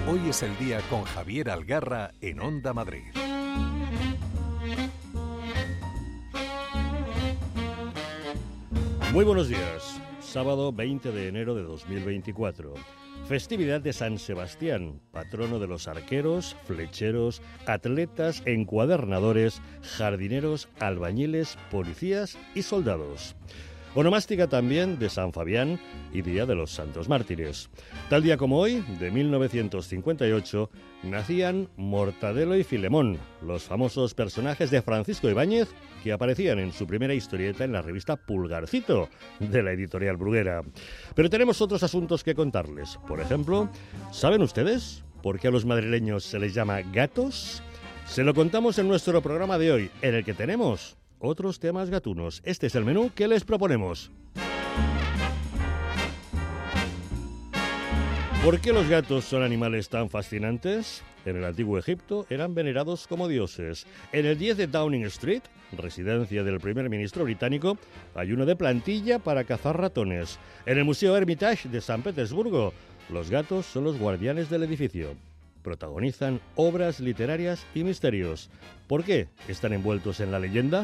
Hoy es el día con Javier Algarra en Onda Madrid. Muy buenos días. Sábado 20 de enero de 2024. Festividad de San Sebastián, patrono de los arqueros, flecheros, atletas, encuadernadores, jardineros, albañiles, policías y soldados. Onomástica también de San Fabián y Día de los Santos Mártires. Tal día como hoy, de 1958, nacían Mortadelo y Filemón, los famosos personajes de Francisco Ibáñez que aparecían en su primera historieta en la revista Pulgarcito, de la editorial Bruguera. Pero tenemos otros asuntos que contarles. Por ejemplo, ¿saben ustedes por qué a los madrileños se les llama gatos? Se lo contamos en nuestro programa de hoy, en el que tenemos otros temas gatunos. Este es el menú que les proponemos. ¿Por qué los gatos son animales tan fascinantes? En el antiguo Egipto eran venerados como dioses. En el 10 de Downing Street, residencia del primer ministro británico, hay uno de plantilla para cazar ratones. En el Museo Hermitage de San Petersburgo, los gatos son los guardianes del edificio. Protagonizan obras literarias y misterios. ¿Por qué están envueltos en la leyenda?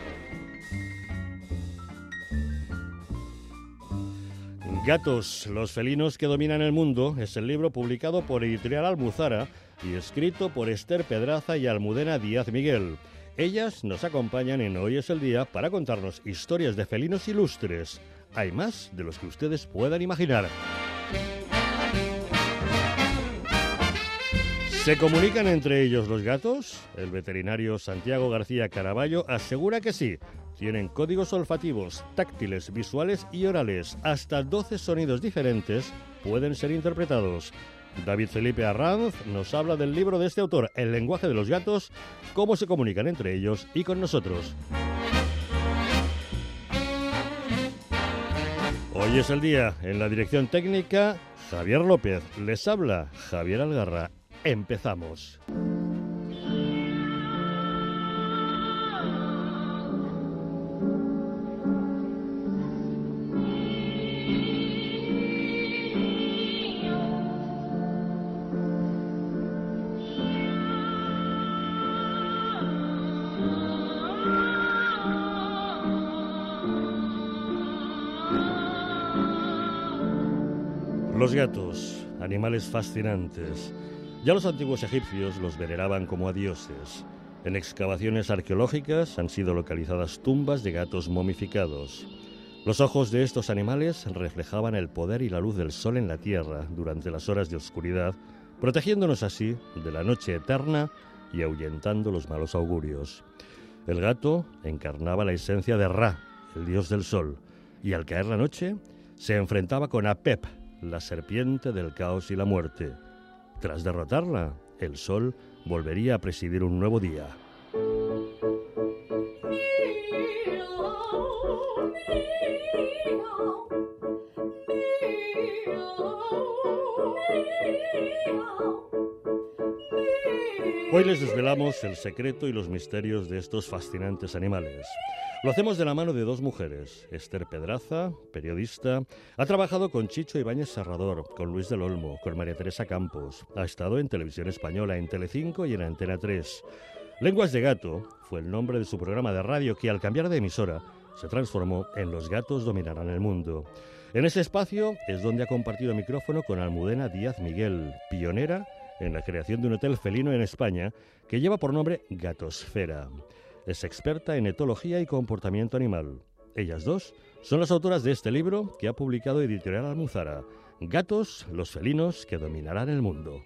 Gatos, los felinos que dominan el mundo, es el libro publicado por Editorial Almuzara y escrito por Esther Pedraza y Almudena Díaz Miguel. Ellas nos acompañan en Hoy es el Día para contarnos historias de felinos ilustres. Hay más de los que ustedes puedan imaginar. ¿Se comunican entre ellos los gatos? El veterinario Santiago García Caraballo asegura que sí. Tienen códigos olfativos, táctiles, visuales y orales. Hasta 12 sonidos diferentes pueden ser interpretados. David Felipe Arranz nos habla del libro de este autor, El lenguaje de los gatos, cómo se comunican entre ellos y con nosotros. Hoy es el día. En la dirección técnica, Javier López. Les habla Javier Algarra. Empezamos. Los gatos, animales fascinantes. Ya los antiguos egipcios los veneraban como a dioses. En excavaciones arqueológicas han sido localizadas tumbas de gatos momificados. Los ojos de estos animales reflejaban el poder y la luz del sol en la tierra durante las horas de oscuridad, protegiéndonos así de la noche eterna y ahuyentando los malos augurios. El gato encarnaba la esencia de Ra, el dios del sol, y al caer la noche se enfrentaba con Apep, la serpiente del caos y la muerte. Tras derrotarla, el sol volvería a presidir un nuevo día. Hoy les desvelamos el secreto y los misterios de estos fascinantes animales. Lo hacemos de la mano de dos mujeres. Esther Pedraza, periodista, ha trabajado con Chicho Ibáñez Serrador, con Luis del Olmo, con María Teresa Campos. Ha estado en Televisión Española, en Telecinco y en Antena 3. Lenguas de Gato fue el nombre de su programa de radio que, al cambiar de emisora, se transformó en Los gatos dominarán el mundo. En ese espacio es donde ha compartido micrófono con Almudena Díaz Miguel, pionera en la creación de un hotel felino en España que lleva por nombre Gatosfera. Es experta en etología y comportamiento animal. Ellas dos son las autoras de este libro que ha publicado Editorial Almuzara, Gatos, los felinos que dominarán el mundo.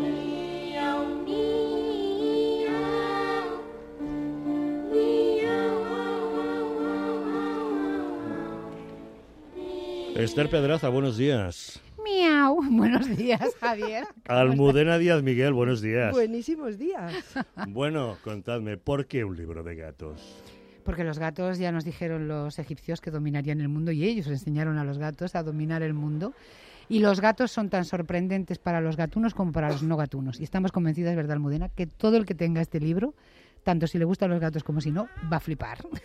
Esther Pedraza, buenos días. Miau. Buenos días, Javier. Almudena Díaz Miguel, buenos días. Buenísimos días. Bueno, contadme, ¿por qué un libro de gatos? Porque los gatos, ya nos dijeron los egipcios que dominarían el mundo y ellos enseñaron a los gatos a dominar el mundo. Y los gatos son tan sorprendentes para los gatunos como para los no gatunos. Y estamos convencidas, ¿verdad, Almudena?, que todo el que tenga este libro, tanto si le gustan los gatos como si no, va a flipar.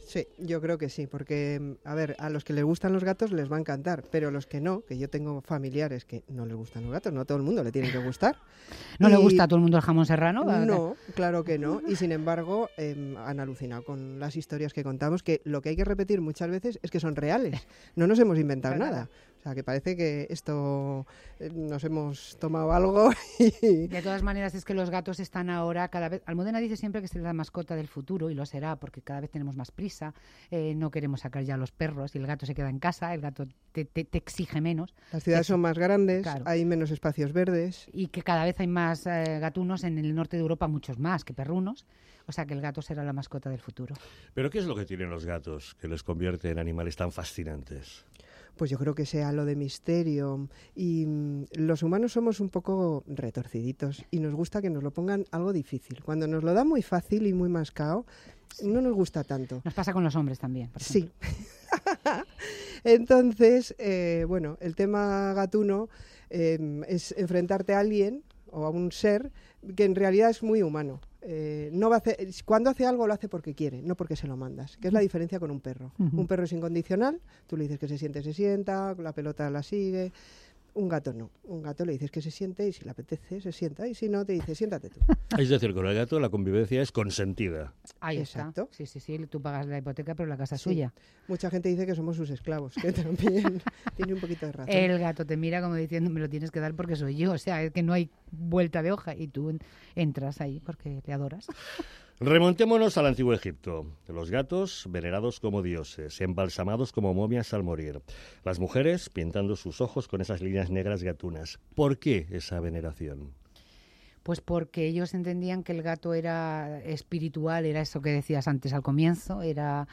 Sí, yo creo que sí, porque, a ver, a los que les gustan los gatos les va a encantar, pero a los que no, que yo tengo familiares que no les gustan los gatos, no a todo el mundo le tienen que gustar. ¿No le gusta a todo el mundo el jamón serrano? No, claro que no, y sin embargo han alucinado con las historias que contamos, que lo que hay que repetir muchas veces es que son reales, no nos hemos inventado nada. O sea, que parece que esto nos hemos tomado algo y... De todas maneras, es que los gatos están ahora cada vez... Almudena dice siempre que es la mascota del futuro, y lo será, porque cada vez tenemos más prisa, no queremos sacar ya a los perros, y el gato se queda en casa, el gato te exige menos. Las ciudades son más grandes, claro, hay menos espacios verdes. Y que cada vez hay más gatunos, en el norte de Europa muchos más que perrunos. O sea, que el gato será la mascota del futuro. ¿Pero qué es lo que tienen los gatos que les convierte en animales tan fascinantes? Pues yo creo que sea lo de misterio, y los humanos somos un poco retorciditos y nos gusta que nos lo pongan algo difícil. Cuando nos lo dan muy fácil y muy mascao, no nos gusta tanto. Nos pasa con los hombres también, por ejemplo. Sí. Entonces, bueno, el tema gatuno es enfrentarte a alguien o a un ser que en realidad es muy humano. No va a hacer, cuando hace algo lo hace porque quiere, no porque se lo mandas, que es la diferencia con un perro. Un perro es incondicional, tú le dices que se sienta, la pelota la sigue. Un gato no, un gato le dices que se siente y si le apetece se sienta, y si no te dice siéntate tú. Es decir, con el gato la convivencia es consentida. Ahí Exacto. Está. Sí, tú pagas la hipoteca pero la casa es suya. Mucha gente dice que somos sus esclavos, que también tiene un poquito de razón. El gato te mira como diciendo me lo tienes que dar porque soy yo, o sea, es que no hay vuelta de hoja y tú entras ahí porque le adoras. Remontémonos al Antiguo Egipto. Los gatos venerados como dioses, embalsamados como momias al morir. Las mujeres pintando sus ojos con esas líneas negras gatunas. ¿Por qué esa veneración? Pues porque ellos entendían que el gato era espiritual, era eso que decías antes al comienzo, era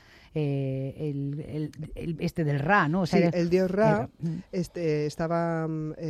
el del Ra, ¿no? O sea, sí, el dios Ra estaba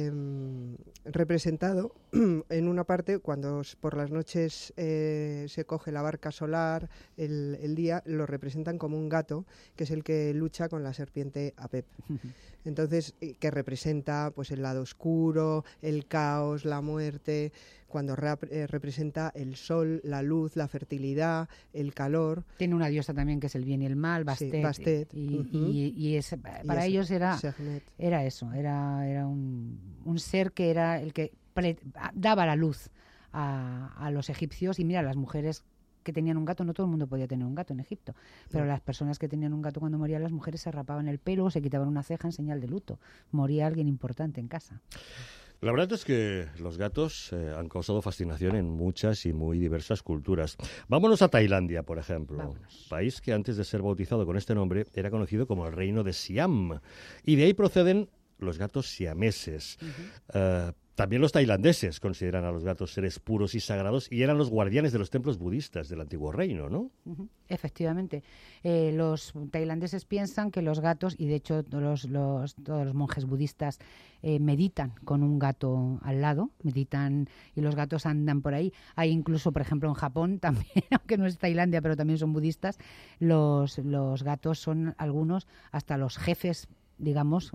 representado en una parte cuando por las noches se coge la barca solar, el día lo representan como un gato, que es el que lucha con la serpiente Apep. Entonces, que representa pues el lado oscuro, el caos, la muerte, cuando Ra representa el sol, la luz, la fertilidad, el calor. Tiene una diosa también que es el bien y el mal, Bastet. Sí, Bastet. Y para ellos era eso, era un ser que era el que daba la luz a los egipcios. Y mira, las mujeres que tenían un gato, no todo el mundo podía tener un gato en Egipto, pero las personas que tenían un gato, cuando morían las mujeres, se rapaban el pelo o se quitaban una ceja en señal de luto. Moría alguien importante en casa. La verdad es que los gatos han causado fascinación en muchas y muy diversas culturas. Vámonos a Tailandia, por ejemplo. Vámonos. País que antes de ser bautizado con este nombre era conocido como el Reino de Siam. Y de ahí proceden los gatos siameses. También los tailandeses consideran a los gatos seres puros y sagrados y eran los guardianes de los templos budistas del antiguo reino, ¿no? Efectivamente. Los tailandeses piensan que los gatos, y de hecho todos los monjes budistas meditan con un gato al lado, meditan y los gatos andan por ahí. Hay incluso, por ejemplo, en Japón también, aunque no es Tailandia, pero también son budistas, los gatos son algunos, hasta los jefes, digamos,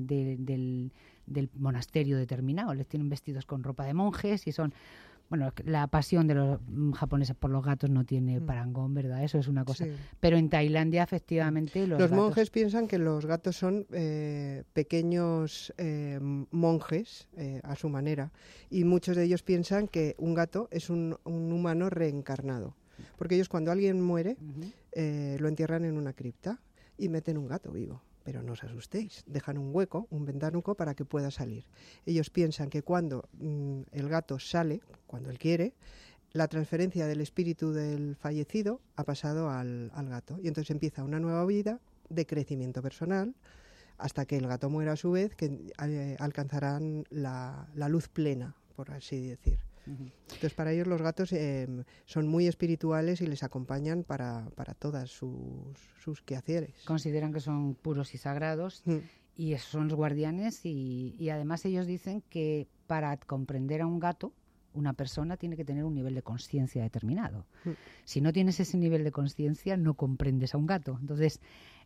del monasterio determinado. Les tienen vestidos con ropa de monjes y son... Bueno, la pasión de los japoneses por los gatos no tiene parangón, ¿verdad? Eso es una cosa. Sí. Pero en Tailandia, efectivamente, los gatos... monjes piensan que los gatos son pequeños monjes, a su manera, y muchos de ellos piensan que un gato es un humano reencarnado. Porque ellos, cuando alguien muere, lo entierran en una cripta y meten un gato vivo. Pero no os asustéis, dejan un hueco, un ventanuco para que pueda salir. Ellos piensan que cuando el gato sale, cuando él quiere, la transferencia del espíritu del fallecido ha pasado al gato. Y entonces empieza una nueva vida de crecimiento personal hasta que el gato muera a su vez, que alcanzarán la luz plena, por así decir. Entonces, para ellos los gatos son muy espirituales y les acompañan para todas sus quehaceres. Consideran que son puros y sagrados y esos son los guardianes y además ellos dicen que para comprender a un gato, una persona tiene que tener un nivel de consciencia determinado. Si no tienes ese nivel de consciencia, no comprendes a un gato. Entonces,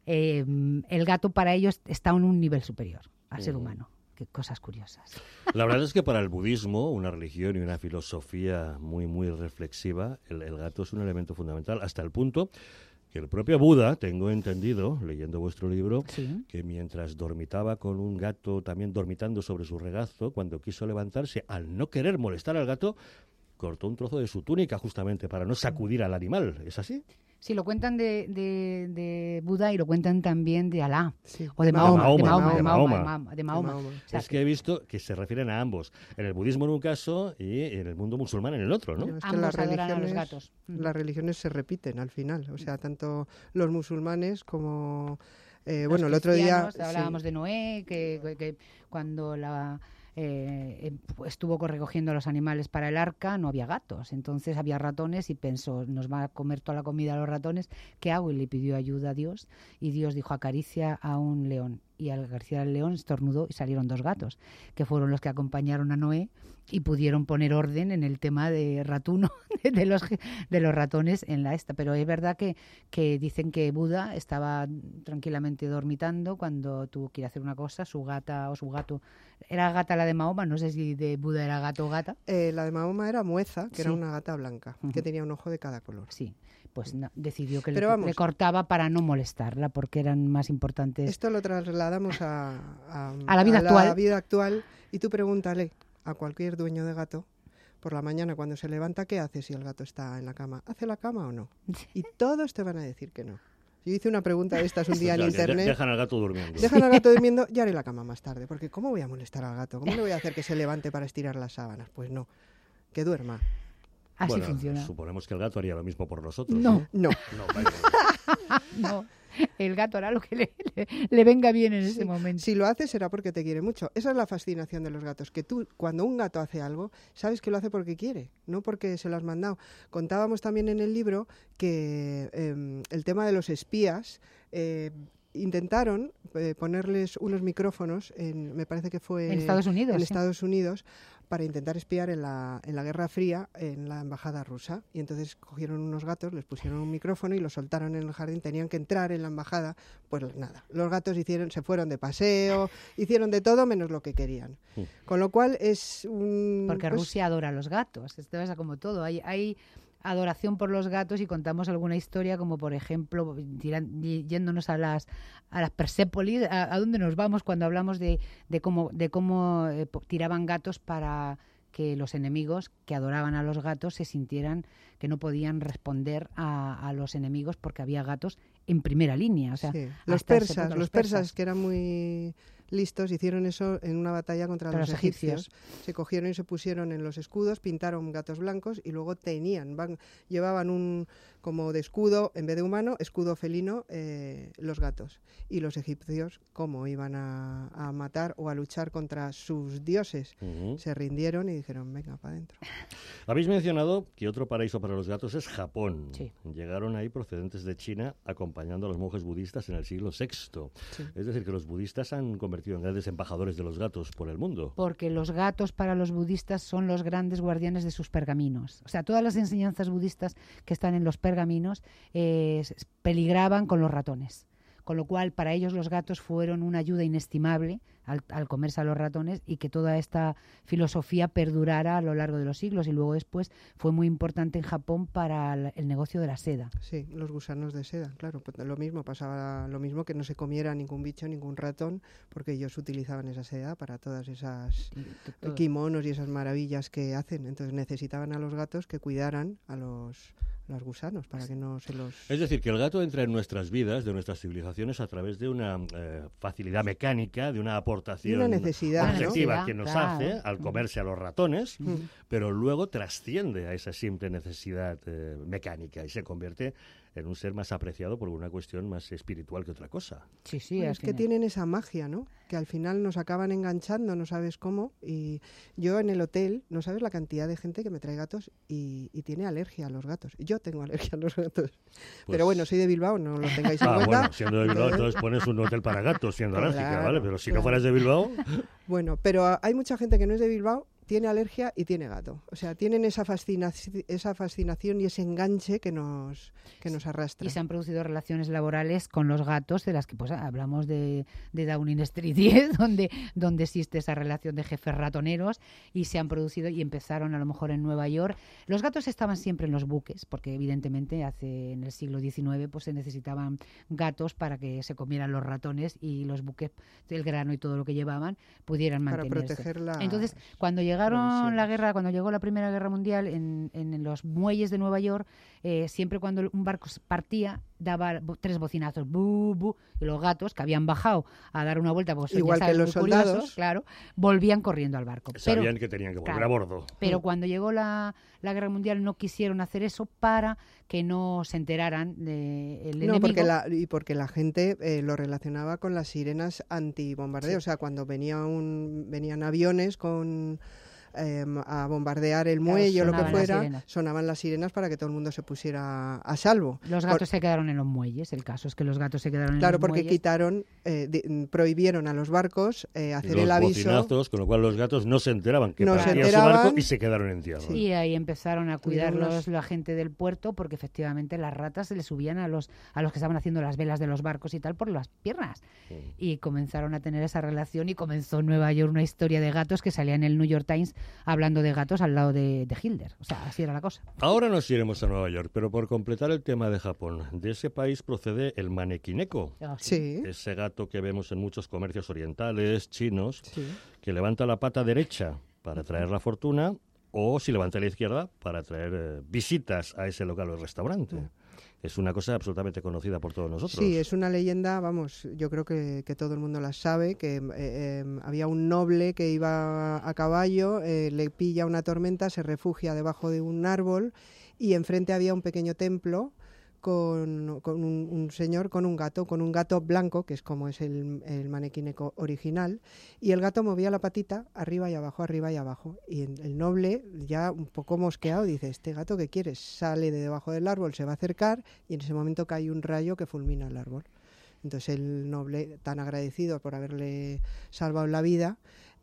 el gato para ellos está en un nivel superior al ser humano. Qué cosas curiosas. La verdad es que para el budismo, una religión y una filosofía muy, muy reflexiva, el gato es un elemento fundamental, hasta el punto que el propio Buda, tengo entendido, leyendo vuestro libro, Sí. que mientras dormitaba con un gato también dormitando sobre su regazo, cuando quiso levantarse, al no querer molestar al gato, cortó un trozo de su túnica justamente para no sacudir al animal. ¿Es así? Sí, lo cuentan de Buda y lo cuentan también de Alá. Sí, O de de Mahoma. Mahoma, De Mahoma. de De Mahoma. Mahoma. De Mahoma. Mahoma. O sea, Es que he visto que se refieren a ambos, en el budismo en un caso y en el mundo musulmán en el otro, ¿no? No, es que ambos adoran a los gatos. las religiones se repiten al final. O sea, tanto los musulmanes como... Los bueno, el otro día... cristianos, hablábamos de Noé, que cuando estuvo recogiendo a los animales para el arca, no había gatos. Entonces había ratones y pensó, nos va a comer toda la comida a los ratones, ¿qué hago? Y le pidió ayuda a Dios y Dios dijo, acaricia a un león. Y al acariciar al león estornudó y salieron 2 gatos, que fueron los que acompañaron a Noé y pudieron poner orden en el tema de ratuno de los ratones en la esta. Pero es verdad que dicen que Buda estaba tranquilamente dormitando cuando tuvo que ir a hacer una cosa, su gata o su gato. ¿Era gata la de Mahoma? No sé si de Buda era gato o gata. la de Mahoma era Mueza, que era Sí. una gata blanca, que tenía un ojo de cada color. Sí, pues no, decidió que Pero vamos. le cortaba para no molestarla porque eran más importantes. Esto lo trasladamos a la vida actual. la vida actual y tú pregúntale a cualquier dueño de gato por la mañana cuando se levanta, ¿qué hace si el gato está en la cama? ¿Hace la cama o no? Y todos te van a decir que no. Yo hice una pregunta de estas un día en O sea, que internet. dejan al gato durmiendo. Dejan al gato durmiendo, ya haré la cama más tarde. Porque ¿cómo voy a molestar al gato? ¿Cómo le voy a hacer que se levante para estirar las sábanas? Pues no, que duerma. Así Bueno, funciona. suponemos que el gato haría lo mismo por nosotros. No. No. No, vaya. No, el gato hará lo que le venga bien en ese Sí, momento. Si lo hace será porque te quiere mucho. Esa es la fascinación de los gatos, que tú cuando un gato hace algo, sabes que lo hace porque quiere, no porque se lo has mandado. Contábamos también en el libro que el tema de los espías, intentaron ponerles unos micrófonos, me parece que fue En Estados Unidos. en sí. Estados Unidos, para intentar espiar en la Guerra Fría en la embajada rusa. Y entonces cogieron unos gatos, les pusieron un micrófono y los soltaron en el jardín. Tenían que entrar en la embajada. Pues nada, los gatos se fueron de paseo, hicieron de todo menos lo que querían. Con lo cual es un... Porque pues, Rusia adora a los gatos. Esto pasa como todo. Hay adoración por los gatos y contamos alguna historia como por ejemplo yéndonos a las Persépolis, a dónde nos vamos cuando hablamos de cómo tiraban gatos para que los enemigos que adoraban a los gatos se sintieran que no podían responder a los enemigos porque había gatos en primera línea. O sea, sí. hasta esa época, Los persas, que eran muy listos, hicieron eso en una batalla contra los egipcios. Se cogieron y se pusieron en los escudos, pintaron gatos blancos y luego llevaban un como de escudo, en vez de humano, escudo felino, los gatos. Y los egipcios, como iban a matar o a luchar contra sus dioses, se rindieron y dijeron, venga, para adentro. Habéis mencionado que otro paraíso para los gatos es Japón. Sí. Llegaron ahí procedentes de China acompañando a los monjes budistas en el siglo VI. Sí. Es decir, que los budistas han convertido en grandes embajadores de los gatos por el mundo. Porque los gatos para los budistas son los grandes guardianes de sus pergaminos. O sea, todas las enseñanzas budistas que están en los pergaminos peligraban con los ratones. Con lo cual, para ellos los gatos fueron una ayuda inestimable al comerse a los ratones y que toda esta filosofía perdurara a lo largo de los siglos. Y luego después fue muy importante en Japón para el negocio de la seda. Sí, los gusanos de seda, claro. Pues pasaba lo mismo, que no se comiera ningún bicho, ningún ratón, porque ellos utilizaban esa seda para todas esas kimonos y esas maravillas que hacen. Entonces necesitaban a los gatos que cuidaran a los gusanos para que no se los... Es decir, que el gato entra en nuestras vidas, de nuestras civilizaciones, a través de una facilidad mecánica, de una aportación Y una necesidad, ¿no? objetiva que nos Claro. hace al comerse a los ratones, pero luego trasciende a esa simple necesidad mecánica y se convierte en un ser más apreciado por una cuestión más espiritual que otra cosa. Sí, sí. Bueno, al es que final. tienen esa magia, ¿no? Que al final nos acaban enganchando, no sabes cómo. Y yo en el hotel, no sabes la cantidad de gente que me trae gatos y tiene alergia a los gatos. Yo tengo alergia a los gatos. Pero bueno, soy de Bilbao, no lo tengáis en cuenta. Bueno, siendo de Bilbao, entonces pones un hotel para gatos, siendo alérgica, Claro, ¿vale? Pero si no claro. fueras de Bilbao... Bueno, pero hay mucha gente que no es de Bilbao tiene alergia y tiene gato. O sea, tienen esa fascinación y ese enganche que nos arrastra. Y se han producido relaciones laborales con los gatos, de las que pues hablamos de Downing Street 10, donde existe esa relación de jefes ratoneros, y se han producido y empezaron a lo mejor en Nueva York. Los gatos estaban siempre en los buques, porque evidentemente en el siglo XIX pues se necesitaban gatos para que se comieran los ratones y los buques, el grano y todo lo que llevaban, pudieran mantenerse. Para proteger Entonces, cuando llegó la Primera Guerra Mundial en los muelles de Nueva York, siempre cuando un barco partía, daba 3 bocinazos, bu, bu, y los gatos, que habían bajado a dar una vuelta, pues, igual ya sabes, que los soldados, curiosos, claro, volvían corriendo al barco. Sabían que tenían que volver a bordo. Pero cuando llegó la Guerra Mundial no quisieron hacer eso para que no se enteraran del enemigo. Porque la gente lo relacionaba con las sirenas antibombardeo. Sí. O sea, cuando venían aviones a bombardear el muelle o lo que fuera, sonaban las sirenas para que todo el mundo se pusiera a salvo. Los gatos se quedaron en los muelles, el caso es que los gatos se quedaron en los muelles. Claro, porque prohibieron a los barcos hacer el aviso. Bocinazos, con lo cual los gatos no se enteraban que partía su barco y se quedaron en tierra. Sí. Y ahí empezaron a cuidarlos la gente del puerto, porque efectivamente las ratas se les subían a los que estaban haciendo las velas de los barcos y tal por las piernas. Sí. Y comenzaron a tener esa relación y comenzó en Nueva York una historia de gatos que salía en el New York Times hablando de gatos al lado de Hitler. O sea, así era la cosa. Ahora nos iremos a Nueva York, pero por completar el tema de Japón, de ese país procede el manekineko. Sí. Ese gato que vemos en muchos comercios orientales, chinos, que levanta la pata derecha para traer la fortuna, o si levanta la izquierda para traer visitas a ese local o restaurante. Es una cosa absolutamente conocida por todos nosotros. Sí, es una leyenda, vamos, yo creo que todo el mundo la sabe, que había un noble que iba a caballo, le pilla una tormenta, se refugia debajo de un árbol y enfrente había un pequeño templo con un señor con un gato blanco, que es como es el manekineko original, y el gato movía la patita arriba y abajo, y el noble, ya un poco mosqueado, dice, ¿este gato qué quieres? Sale de debajo del árbol, se va a acercar, y en ese momento cae un rayo que fulmina el árbol. Entonces el noble, tan agradecido por haberle salvado la vida,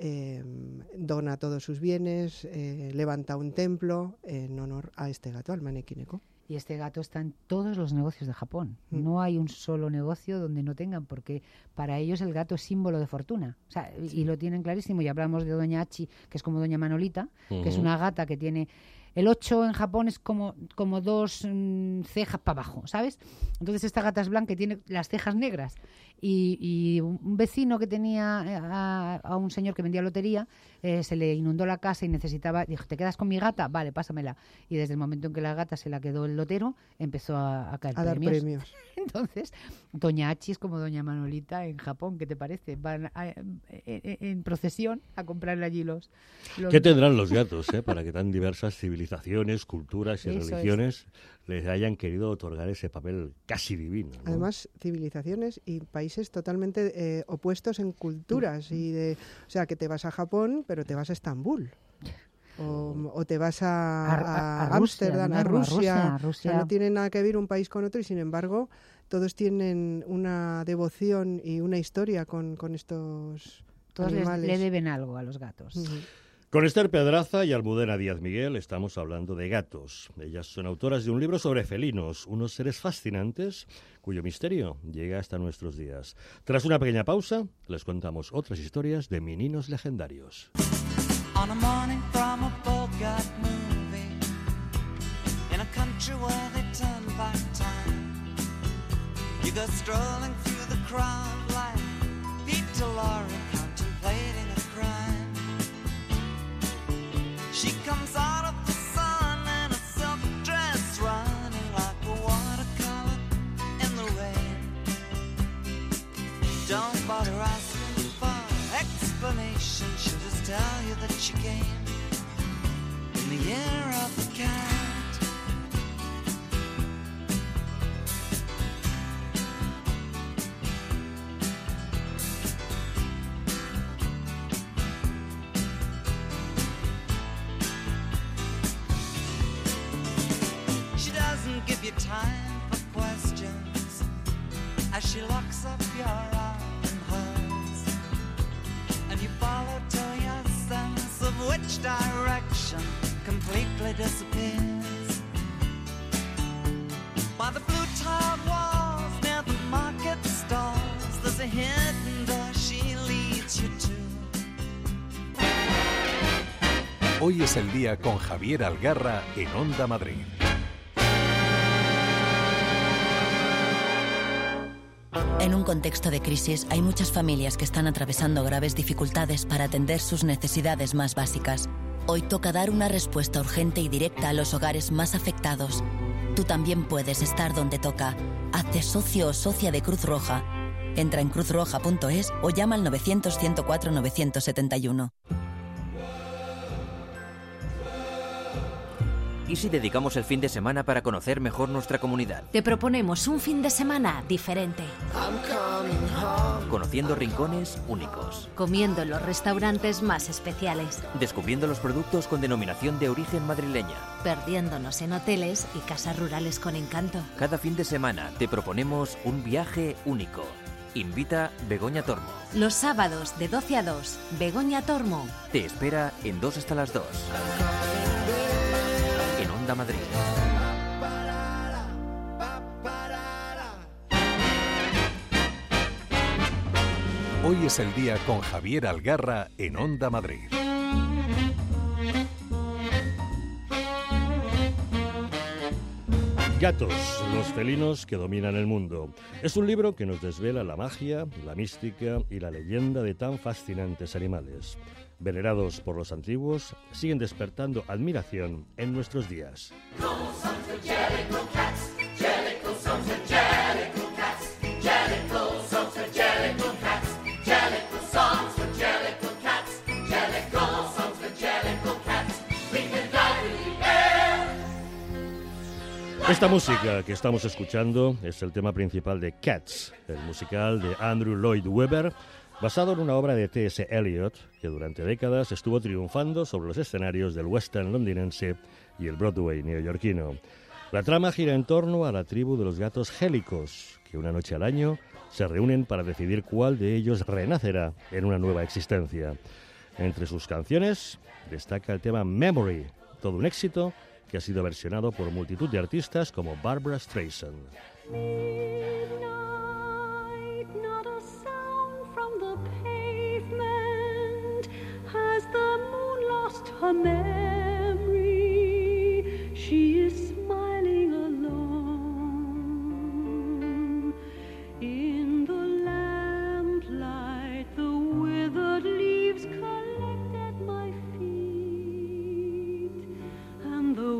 dona todos sus bienes, levanta un templo en honor a este gato, al manekineko. Y este gato está en todos los negocios de Japón. No hay un solo negocio donde no tengan, porque para ellos el gato es símbolo de fortuna. O sea, y lo tienen clarísimo. Y hablamos de Doña Hachi, que es como Doña Manolita, que es una gata que tiene... El 8 en Japón es como 2 cejas para abajo, ¿sabes? Entonces esta gata es blanca y tiene las cejas negras. Y un vecino que tenía a un señor que vendía lotería, se le inundó la casa y necesitaba... Dijo, ¿te quedas con mi gata? Vale, pásamela. Y desde el momento en que la gata se la quedó el lotero, empezó a caer dar premios. Entonces, Doña Hachi es como Doña Manolita en Japón. ¿Qué te parece? Van en procesión a comprarle allí los... ¿Qué tendrán los gatos, para que tan diversas civilizaciones, culturas y religiones les hayan querido otorgar ese papel casi divino, ¿no? Además, civilizaciones y países totalmente opuestos en culturas. O sea, que te vas a Japón, pero te vas a Estambul. O te vas a Ámsterdam, a Rusia. O sea, no tiene nada que ver un país con otro y, sin embargo, todos tienen una devoción y una historia con estos animales. Todos le deben algo a los gatos. Con Esther Pedraza y Almudena Díaz Miguel estamos hablando de gatos. Ellas son autoras de un libro sobre felinos, unos seres fascinantes cuyo misterio llega hasta nuestros días. Tras una pequeña pausa, les contamos otras historias de meninos legendarios. On a morning from a Bogart movie, in a country where they turn back time, you go strolling through the crowd like Peter Lorre contemplating a crime. She comes out of the sun in a silk dress, running like a watercolor in the rain. Don't bother asking for explanation, she'll just tell you that she came in the year of the cat. She doesn't give you time for questions as she locks up your arm in hers, and you follow to your sense of which which direction completely disappears. By the blue tiled walls near the market stalls, there's a hidden door she leads you to. Hoy es el día con Javier Algarra en Onda Madrid. En un contexto de crisis, hay muchas familias que están atravesando graves dificultades para atender sus necesidades más básicas. Hoy toca dar una respuesta urgente y directa a los hogares más afectados. Tú también puedes estar donde toca. Hazte socio o socia de Cruz Roja. Entra en cruzroja.es o llama al 900-104-971. ¿Y si dedicamos el fin de semana para conocer mejor nuestra comunidad? Te proponemos un fin de semana diferente. Conociendo rincones únicos. Comiendo en los restaurantes más especiales. Descubriendo los productos con denominación de origen madrileña. Perdiéndonos en hoteles y casas rurales con encanto. Cada fin de semana te proponemos un viaje único. Invita Begoña Tormo. Los sábados de 12 a 2, Begoña Tormo. Te espera en 2 hasta las 2. En Onda Madrid. Hoy es el día con Javier Algarra en Onda Madrid. Gatos, los felinos que dominan el mundo. Es un libro que nos desvela la magia, la mística y la leyenda de tan fascinantes animales. Venerados por los antiguos, siguen despertando admiración en nuestros días. Esta música que estamos escuchando es el tema principal de Cats, el musical de Andrew Lloyd Webber, basado en una obra de T.S. Eliot, que durante décadas estuvo triunfando sobre los escenarios del western londinense y el Broadway neoyorquino. La trama gira en torno a la tribu de los gatos gélicos, que una noche al año se reúnen para decidir cuál de ellos renacerá en una nueva existencia. Entre sus canciones destaca el tema Memory, todo un éxito que ha sido versionado por multitud de artistas como Barbra Streisand. Her memory, she is smiling alone in the lamplight. The withered leaves collect at my feet, and the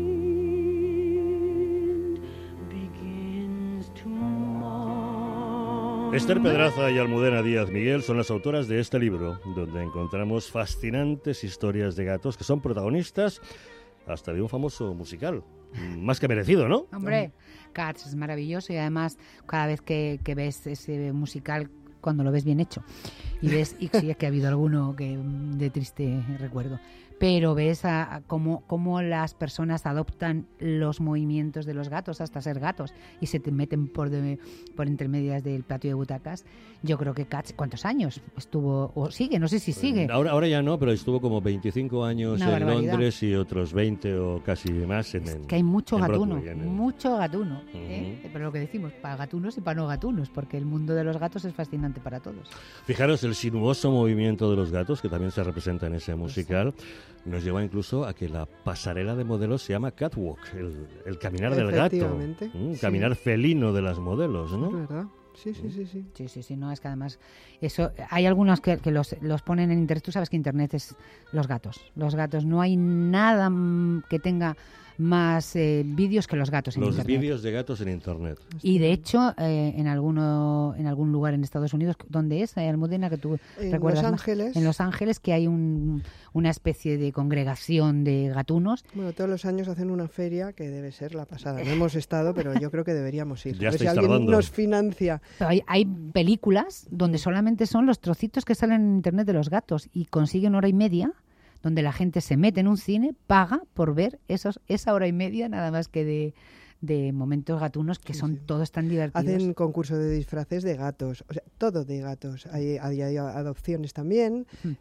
wind begins to mourn. Esther Pedraza y Almudena Díaz Miguel son las autoras de este libro, donde encontramos fascinantes historias de gatos que son protagonistas hasta de un famoso musical. Más que merecido, ¿no? Hombre, Cats es maravilloso y además cada vez que ves ese musical, cuando lo ves bien hecho, y ves, y sí es que ha habido alguno que de triste recuerdo, pero ves cómo las personas adoptan los movimientos de los gatos hasta ser gatos y se te meten por entre medias del patio de butacas. Yo creo que Cats, ¿cuántos años estuvo? O sigue, no sé si sigue. Ahora ya no, pero estuvo como 25 años Una en barbaridad. Londres y otros 20 o casi más Que hay mucho gatuno, Broadway, mucho gatuno. Pero lo que decimos, para gatunos y para no gatunos, porque el mundo de los gatos es fascinante para todos. Fijaros, el sinuoso movimiento de los gatos, que también se representa en ese musical, nos lleva incluso a que la pasarela de modelos se llama catwalk, el caminar del gato, Efectivamente, sí. caminar felino de las modelos, ¿no? Es verdad. Sí. Sí, no, es que además eso hay algunos que los ponen en internet. Tú sabes que internet es los gatos. No hay nada que tenga más vídeos que los gatos en Los internet. vídeos de gatos en internet. Y de hecho, en algún lugar en Estados Unidos, ¿dónde es, Almudena, que tú recuerdas? Los Ángeles. En Los Ángeles, que hay una especie de congregación de gatunos. Bueno, todos los años hacen una feria que debe ser la pasada. No hemos estado, pero yo creo que deberíamos ir. Ya A ver si estáis alguien tardando. nos financia. Pero hay películas donde solamente son los trocitos que salen en internet de los gatos y consiguen 1h30, donde la gente se mete en un cine, paga por ver esa 1h30 nada más que de momentos gatunos que son todos tan divertidos. Hacen concurso de disfraces de gatos, o sea, todo de gatos. Hay adopciones también,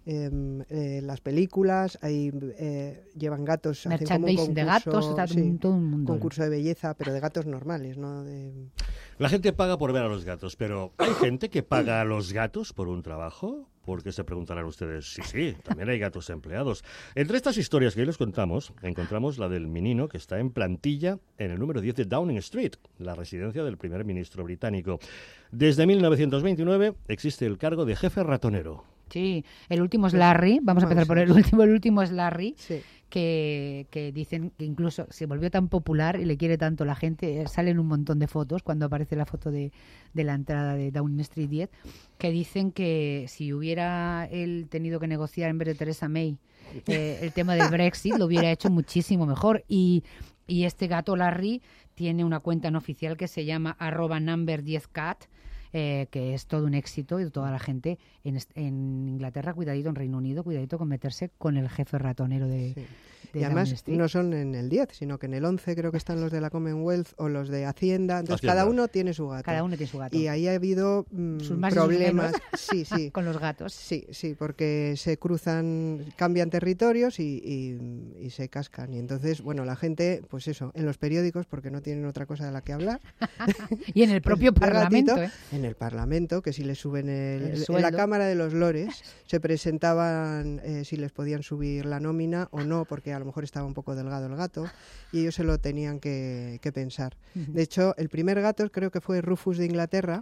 las películas, llevan gatos, hacen como un concurso, de gatos, todo un mundo. Concurso de belleza, pero de gatos normales, ¿no? La gente paga por ver a los gatos, pero ¿hay gente que paga a los gatos por un trabajo? Porque se preguntarán ustedes, sí, también hay gatos empleados. Entre estas historias que hoy les contamos, encontramos la del menino que está en plantilla en el número 10 de Downing Street, la residencia del primer ministro británico. Desde 1929 existe el cargo de jefe ratonero. Sí, el último es Larry, vamos a empezar por el último es Larry, sí. que dicen que incluso se volvió tan popular y le quiere tanto la gente, salen un montón de fotos cuando aparece la foto de la entrada de Downing Street 10, que dicen que si hubiera él tenido que negociar en vez de Theresa May el tema del Brexit, lo hubiera hecho muchísimo mejor. Y este gato Larry tiene una cuenta no oficial que se llama @number10cat, que es todo un éxito, y toda la gente en Inglaterra, cuidadito, en Reino Unido, cuidadito con meterse con el jefe ratonero de y además no son en el 10, sino que en el 11 creo que están los de la Commonwealth o los de Hacienda. Entonces cada uno tiene su gato. Cada uno tiene su gato. Y ahí ha habido problemas. Sí. Con los gatos. Sí, porque se cruzan, cambian territorios y se cascan. Y entonces, bueno, la gente, pues eso, en los periódicos, porque no tienen otra cosa de la que hablar. Y en el propio Parlamento. En el Parlamento, que si les suben en la Cámara de los Lores, se presentaban si les podían subir la nómina o no, porque a lo mejor estaba un poco delgado el gato, y ellos se lo tenían que pensar. De hecho, el primer gato creo que fue Rufus de Inglaterra.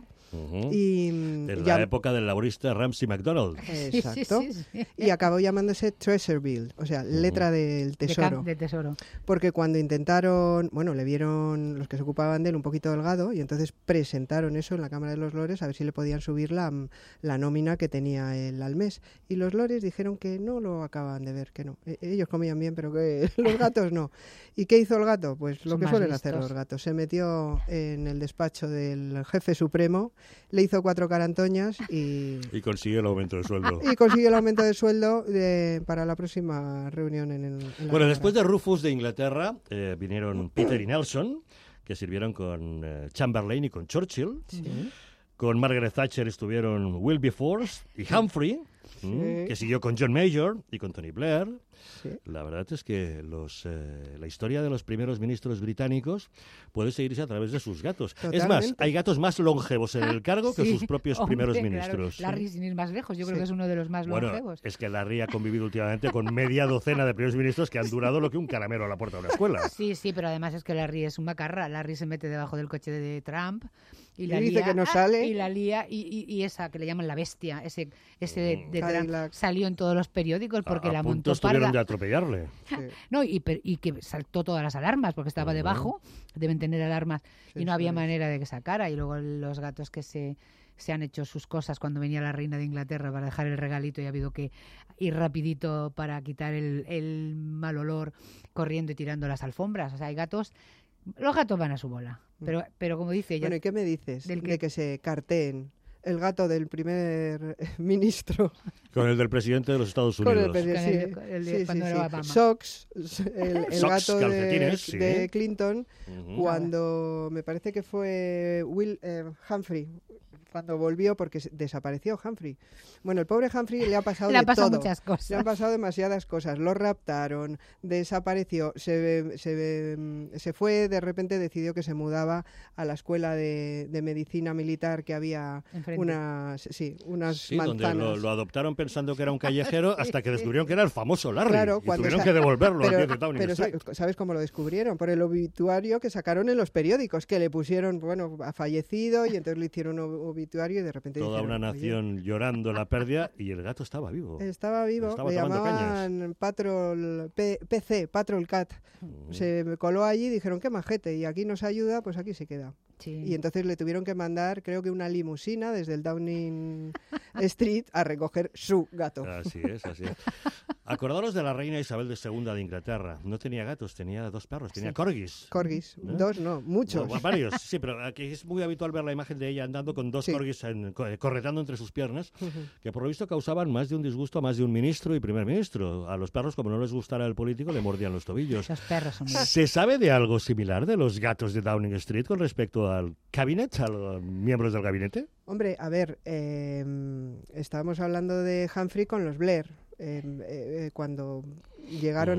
En la época del laborista Ramsay MacDonald. Exacto. Sí. Y acabó llamándose Treasure Bill, o sea, letra del tesoro. De tesoro. Porque cuando intentaron, le vieron los que se ocupaban de él un poquito delgado, y entonces presentaron eso en la Cámara de los Lores a ver si le podían subir la nómina que tenía él al mes. Y los lores dijeron que no lo acaban de ver, que no. Ellos comían bien, pero que los gatos no. ¿Y qué hizo el gato? Pues lo que suelen hacer los gatos. Se metió en el despacho del jefe supremo, le hizo 4 carantoñas y consiguió el aumento de sueldo. Y consiguió el aumento de sueldo para la próxima reunión en la Bueno, después de Rufus de Inglaterra, vinieron Peter y Nelson, que sirvieron con Chamberlain y con Churchill. Sí. Con Margaret Thatcher estuvieron Wilberforce y Humphrey, que siguió con John Major y con Tony Blair. Sí. La verdad es que la historia de los primeros ministros británicos puede seguirse a través de sus gatos. Totalmente. Es más, hay gatos más longevos en el cargo que sus propios primeros ministros. Claro. Larry, sin ir más lejos, yo creo que es uno de los más longevos. Es que Larry ha convivido últimamente con media docena de primeros ministros que han durado lo que un caramelo a la puerta de una escuela. Sí, pero además es que Larry es un macarra. Larry se mete debajo del coche de Trump y la dice lía, que no sale. Y la lía, y esa que le llaman la bestia, ese de Trump, salió en todos los periódicos porque la montó parda. De atropellarle. Sí. No, y que saltó todas las alarmas porque estaba debajo, deben tener alarmas, y no había manera de que sacara. Y luego los gatos que se han hecho sus cosas cuando venía la reina de Inglaterra para dejar el regalito, y ha habido que ir rapidito para quitar el mal olor, corriendo y tirando las alfombras. O sea, hay gatos. Los gatos van a su bola, pero como dice ella... Bueno, ¿y qué me dices de que se carteen el gato del primer ministro con el del presidente de los Estados Unidos? Con el de cuando era Obama. Sox, el gato de Clinton, cuando me parece que fue Humphrey, cuando volvió, porque desapareció Humphrey. Bueno, el pobre Humphrey le ha pasado de todo. Muchas cosas. Le han pasado demasiadas cosas. Lo raptaron, desapareció, se fue, de repente decidió que se mudaba a la escuela de medicina militar que había unas manzanas. Donde lo adoptaron pensando que era un callejero hasta que descubrieron que era el famoso Larry. Claro, y tuvieron que devolverlo al 10 de Downing Street. ¿Sabes cómo lo descubrieron? Por el obituario que sacaron en los periódicos, que le pusieron, ha fallecido, y entonces le hicieron obituario y de repente toda una nación llorando la pérdida, y el gato estaba vivo. Estaba vivo, le llamaban Patrol Cat. Se coló allí y dijeron, qué majete, y aquí nos ayuda, pues aquí se queda. Sí. Y entonces le tuvieron que mandar, creo que una limusina desde el Downing Street a recoger su gato. Así es. Acordaros de la reina Isabel II de Inglaterra. No tenía gatos, tenía 2 perros, tenía corgis. Corgis, 2 no, muchos. Bueno, varios, sí, pero aquí es muy habitual ver la imagen de ella andando con 2 corgis correteando entre sus piernas, que por lo visto causaban más de un disgusto a más de un ministro y primer ministro. A los perros, como no les gustara el político, le mordían los tobillos. Los perros son muy... ¿Se sabe de algo similar de los gatos de Downing Street con respecto al cabinet, a los miembros del gabinete? Hombre, a ver, estábamos hablando de Humphrey con los Blair. Cuando llegaron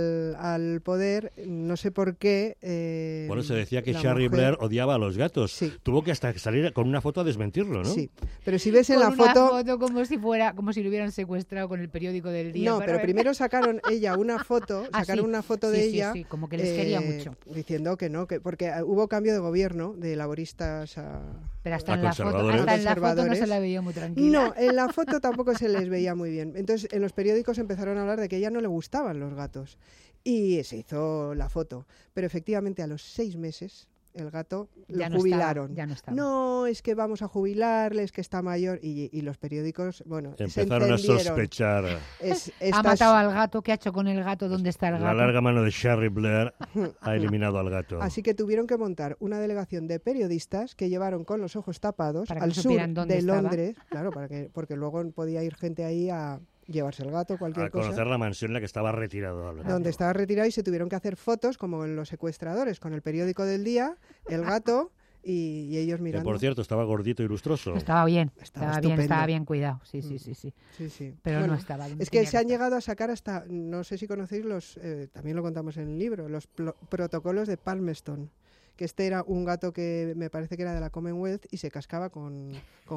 al poder, no sé por qué... Bueno, se decía que la Charlie mujer... Blair odiaba a los gatos. Sí. Tuvo que hasta salir con una foto a desmentirlo, ¿no? Sí, pero si ves en la Con una foto... foto como si lo hubieran secuestrado con el periódico del día. No, pero primero sacaron una foto de ella... Sí, como que les quería mucho. Diciendo que no, porque hubo cambio de gobierno de laboristas a... Pero hasta en la foto no se la veía muy tranquila. No, en la foto tampoco se les veía muy bien. Entonces, en los periódicos empezaron a hablar de que a ella no le gustaban los gatos. Y se hizo la foto. Pero efectivamente, a los 6 meses, el gato lo jubilaron. Ya no estaba. No, es que vamos a jubilarle, es que está mayor. Y los periódicos, bueno, empezaron a sospechar. Ha matado al gato. ¿Qué ha hecho con el gato? ¿Dónde está el gato? La larga mano de Charlie Blair ha eliminado al gato. Así que tuvieron que montar una delegación de periodistas que llevaron con los ojos tapados para al sur de Londres. Estaba. Claro, porque luego podía ir gente ahí a llevarse el gato, cualquier cosa. A conocer la mansión en la que estaba retirado. Donde estaba retirado, y se tuvieron que hacer fotos, como en los secuestradores, con el periódico del día, el gato y ellos mirando. Que, por cierto, estaba gordito y lustroso. Estaba bien, estupendo. Estaba bien cuidado. Sí. Pero bueno, no estaba. Es que se han llegado a sacar hasta, no sé si conocéis también lo contamos en el libro, los protocolos de Palmerston. Que este era un gato que me parece que era de la Commonwealth y se cascaba con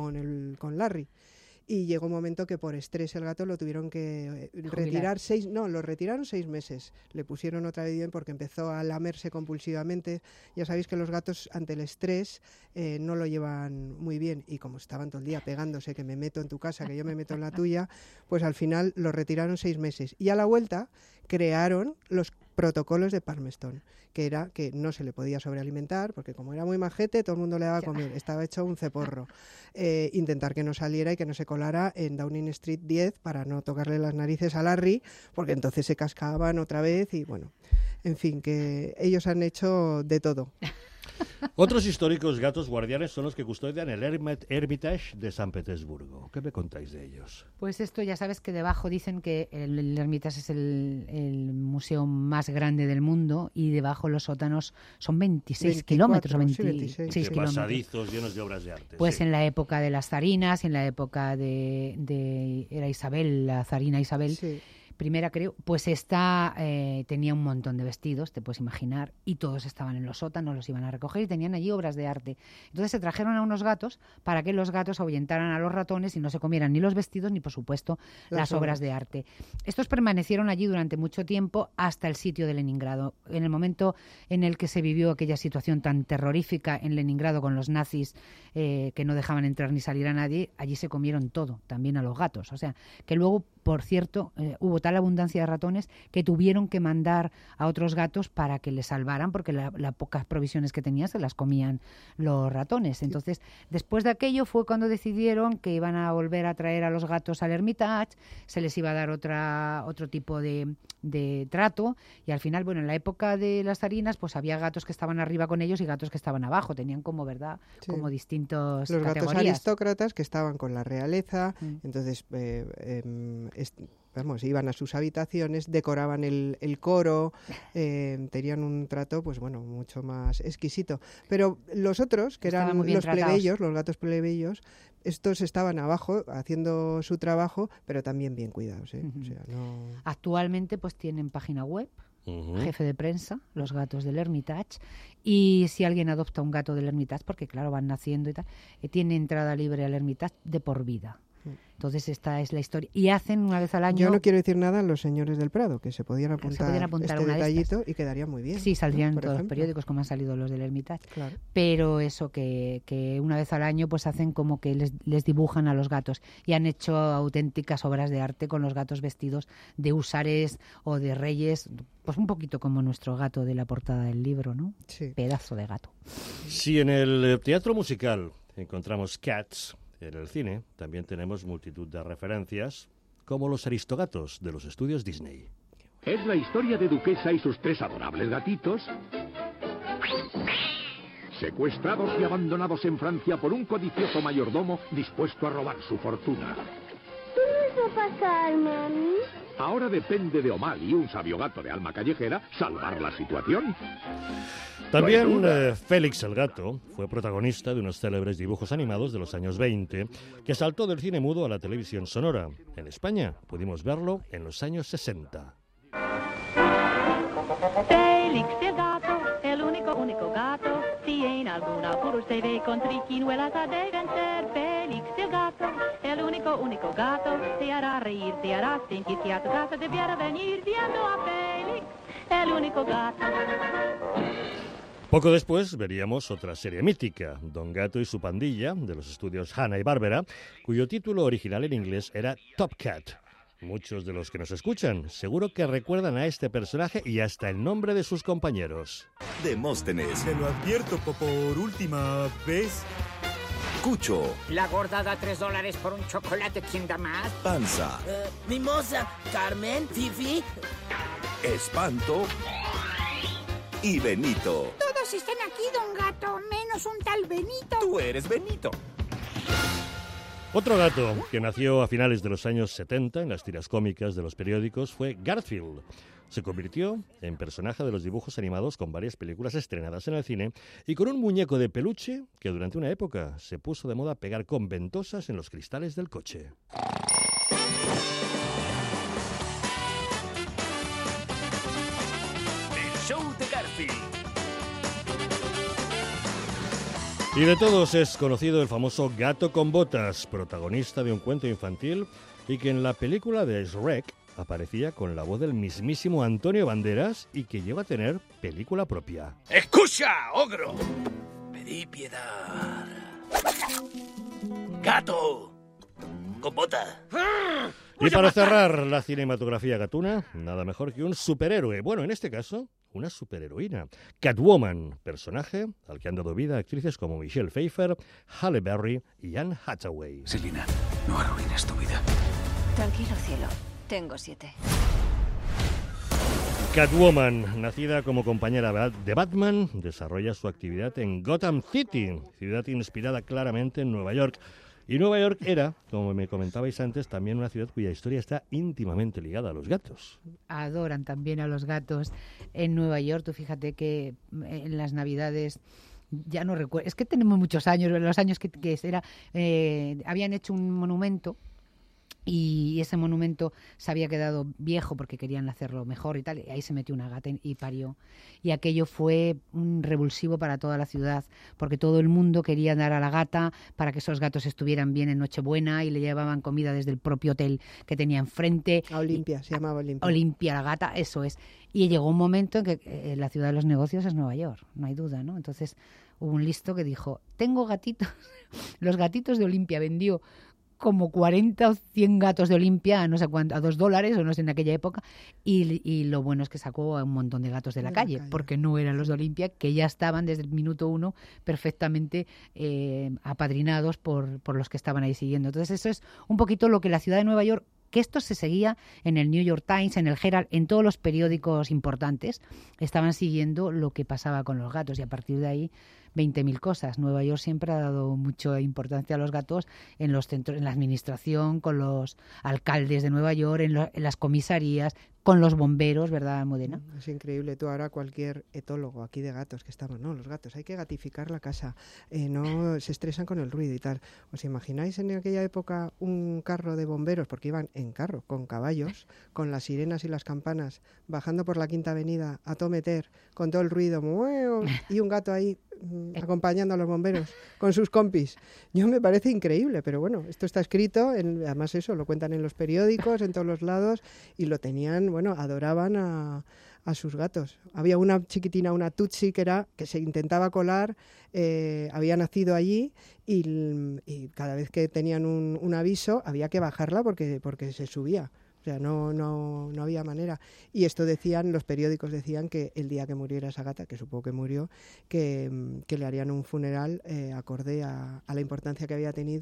Larry. Y llegó un momento que por estrés el gato lo tuvieron que retirar lo retiraron 6 meses. Le pusieron otra vez bien porque empezó a lamerse compulsivamente. Ya sabéis que los gatos ante el estrés no lo llevan muy bien, y como estaban todo el día pegándose, que me meto en tu casa, que yo me meto en la tuya, pues al final lo retiraron 6 meses. Y a la vuelta crearon los protocolos de Palmerston, que era que no se le podía sobrealimentar, porque como era muy majete, todo el mundo le daba a comer, estaba hecho un ceporro. Intentar que no saliera y que no se colara en Downing Street 10 para no tocarle las narices a Larry, porque entonces se cascaban otra vez y bueno, en fin, que ellos han hecho de todo. Otros históricos gatos guardianes son los que custodian el Hermitage de San Petersburgo. ¿Qué me contáis de ellos? Pues esto ya sabes que debajo dicen que el Hermitage es el museo más grande del mundo, y debajo los sótanos son 26 kilómetros. 26 kilómetros. Pasadizos llenos de obras de arte. Pues en la época de las zarinas, en la época de era Isabel, la zarina Isabel. Sí. Primera, creo, pues esta tenía un montón de vestidos, te puedes imaginar, y todos estaban en los sótanos, los iban a recoger y tenían allí obras de arte. Entonces se trajeron a unos gatos para que los gatos ahuyentaran a los ratones y no se comieran ni los vestidos ni, por supuesto, las obras de arte. Estos permanecieron allí durante mucho tiempo, hasta el sitio de Leningrado. En el momento en el que se vivió aquella situación tan terrorífica en Leningrado con los nazis, que no dejaban entrar ni salir a nadie, allí se comieron todo, también a los gatos. O sea, que luego, por cierto, hubo tal abundancia de ratones que tuvieron que mandar a otros gatos para que les salvaran, porque las pocas provisiones que tenían se las comían los ratones. Entonces, después de aquello fue cuando decidieron que iban a volver a traer a los gatos al Hermitage, se les iba a dar otro tipo de trato, y al final, bueno, en la época de las zarinas, pues había gatos que estaban arriba con ellos y gatos que estaban abajo, tenían como, ¿verdad?, como distintos los categorías. Gatos aristócratas que estaban con la realeza, entonces iban a sus habitaciones, decoraban el coro, tenían un trato, pues bueno, mucho más exquisito. Pero los otros, que eran los plebeyos, los gatos plebeyos, estos estaban abajo haciendo su trabajo, pero también bien cuidados. O sea, no... Actualmente pues tienen página web, jefe de prensa, los gatos del Hermitage, y si alguien adopta un gato del Hermitage, porque claro, van naciendo y tal, tiene entrada libre al Hermitage de por vida. Entonces esta es la historia. Y hacen una vez al año... Yo no quiero decir nada a los señores del Prado, que se podían apuntar este detallito y quedaría muy bien. Sí, saldrían en todos los periódicos, como han salido los del Hermitage. Claro. Pero eso, que una vez al año pues hacen como que les dibujan a los gatos. Y han hecho auténticas obras de arte con los gatos vestidos de húsares o de reyes, pues un poquito como nuestro gato de la portada del libro, ¿no? Sí. Pedazo de gato. Sí, en el teatro musical encontramos Cats. En el cine también tenemos multitud de referencias como los Aristogatos de los estudios Disney. Es la historia de Duquesa y sus 3 adorables gatitos, secuestrados y abandonados en Francia por un codicioso mayordomo dispuesto a robar su fortuna. ¿Qué va a pasar, mami? Ahora depende de O'Malley, un sabio gato de alma callejera, salvar la situación. También Félix el Gato fue protagonista de unos célebres dibujos animados de los años 20, que saltó del cine mudo a la televisión sonora. En España pudimos verlo en los años 60. Félix el gato, el único gato. Si en algún apuro se ve con triquiñuelas ha de vencer. Félix el gato, el único gato. Te hará reír, te hará sentir que a tu casa debiera venir viendo a Félix, el único gato. Poco después veríamos otra serie mítica, Don Gato y su pandilla, de los estudios Hanna-Barbera, cuyo título original en inglés era Top Cat. Muchos de los que nos escuchan seguro que recuerdan a este personaje y hasta el nombre de sus compañeros. Demóstenes. Te lo advierto por última vez. Cucho. La gorda da $3 por un chocolate, ¿quién da más? Panza. Mimosa, Carmen, Fifi. Espanto. Y Benito. Todos están aquí, Don Gato, menos un tal Benito. Tú eres Benito. Otro gato que nació a finales de los años 70 en las tiras cómicas de los periódicos fue Garfield. Se convirtió en personaje de los dibujos animados con varias películas estrenadas en el cine y con un muñeco de peluche que durante una época se puso de moda pegar con ventosas en los cristales del coche. El show de Garfield. Y de todos es conocido el famoso Gato con Botas, protagonista de un cuento infantil y que en la película de Shrek aparecía con la voz del mismísimo Antonio Banderas y que llegó a tener película propia. ¡Escucha, ogro! Pedí piedad. ¡Gato! ¡Con bota! Y para cerrar la cinematografía gatuna, nada mejor que un superhéroe. Bueno, en este caso, una superheroína. Catwoman, personaje al que han dado vida actrices como Michelle Pfeiffer, Halle Berry y Anne Hathaway. Selina, no arruines tu vida. Tranquilo, cielo. Tengo 7. Catwoman, nacida como compañera de Batman, desarrolla su actividad en Gotham City, ciudad inspirada claramente en Nueva York. Y Nueva York era, como me comentabais antes, también una ciudad cuya historia está íntimamente ligada a los gatos. Adoran también a los gatos en Nueva York. Tú fíjate que en las Navidades, ya no recuerdo, es que tenemos muchos años, los años que era, habían hecho un monumento y ese monumento se había quedado viejo porque querían hacerlo mejor y tal, y ahí se metió una gata y parió. Y aquello fue un revulsivo para toda la ciudad, porque todo el mundo quería dar a la gata para que esos gatos estuvieran bien en Nochebuena y le llevaban comida desde el propio hotel que tenía enfrente. A Olimpia, se llamaba Olimpia. Olimpia, la gata, eso es. Y llegó un momento en que la ciudad de los negocios es Nueva York, no hay duda, ¿no? Entonces hubo un listo que dijo, tengo gatitos, los gatitos de Olimpia, vendió como 40 o 100 gatos de Olimpia, no sé cuánto, a $2 o no sé en aquella época, y lo bueno es que sacó a un montón de gatos de la calle, porque no eran los de Olimpia, que ya estaban desde el minuto 1 perfectamente apadrinados por los que estaban ahí siguiendo. Entonces eso es un poquito lo que la ciudad de Nueva York, que esto se seguía en el New York Times, en el Herald, en todos los periódicos importantes, estaban siguiendo lo que pasaba con los gatos y a partir de ahí 20.000 cosas. Nueva York siempre ha dado mucha importancia a los gatos en los centros, en la administración, con los alcaldes de Nueva York, en las comisarías, con los bomberos, ¿verdad, Almudena? Es increíble. Tú ahora cualquier etólogo aquí de gatos que estamos, no, los gatos, hay que gatificar la casa, no se estresan con el ruido y tal. ¿Os imagináis en aquella época un carro de bomberos, porque iban en carro, con caballos, con las sirenas y las campanas, bajando por la Quinta Avenida a todo meter, con todo el ruido, y un gato ahí acompañando a los bomberos con sus compis? Yo me parece increíble, pero bueno, esto está escrito, además eso, lo cuentan en los periódicos, en todos los lados, y lo tenían, bueno, adoraban a sus gatos. Había una chiquitina, una Tutsi, que se intentaba colar, había nacido allí, y cada vez que tenían un aviso había que bajarla porque se subía. O sea, no había manera. Y esto decían, los periódicos decían que el día que muriera esa gata, que supongo que murió, que le harían un funeral acorde a la importancia que había tenido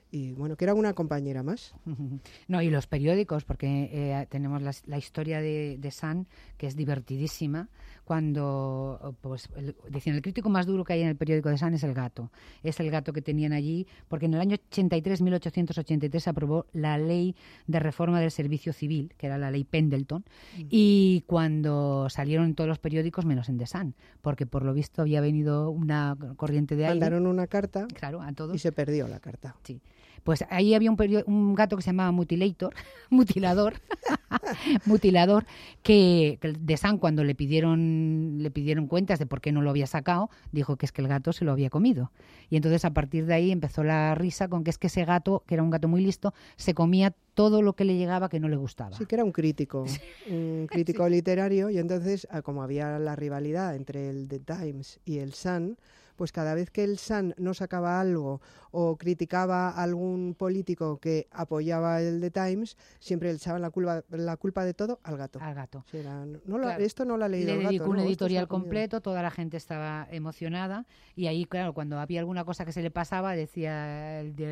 y bueno, que era una compañera más. No, y los periódicos, porque tenemos la historia de Sun, que es divertidísima, cuando decían el crítico más duro que hay en el periódico de Sun es el gato que tenían allí, porque en el año 1883 se aprobó la ley de reforma del servicio civil, que era la ley Pendleton, y cuando salieron todos los periódicos, menos en The Sun, porque por lo visto había venido una corriente de aire. Mandaron una carta, claro, a todos, y se perdió la carta. Sí. Pues ahí había un gato que se llamaba Mutilador, que The Sun, cuando le pidieron cuentas de por qué no lo había sacado, dijo que es que el gato se lo había comido. Y entonces a partir de ahí empezó la risa con que es que ese gato, que era un gato muy listo, se comía todo lo que le llegaba que no le gustaba. Sí, que era un crítico literario, y entonces, como había la rivalidad entre el The Times y el Sun, pues cada vez que el Sun no sacaba algo o criticaba a algún político que apoyaba el The Times, siempre le echaban la culpa de todo al gato. Claro. Esto no lo ha leído el gato. Le dedicó un ¿no? editorial completo, toda la gente estaba emocionada, y ahí, claro, cuando había alguna cosa que se le pasaba, decía el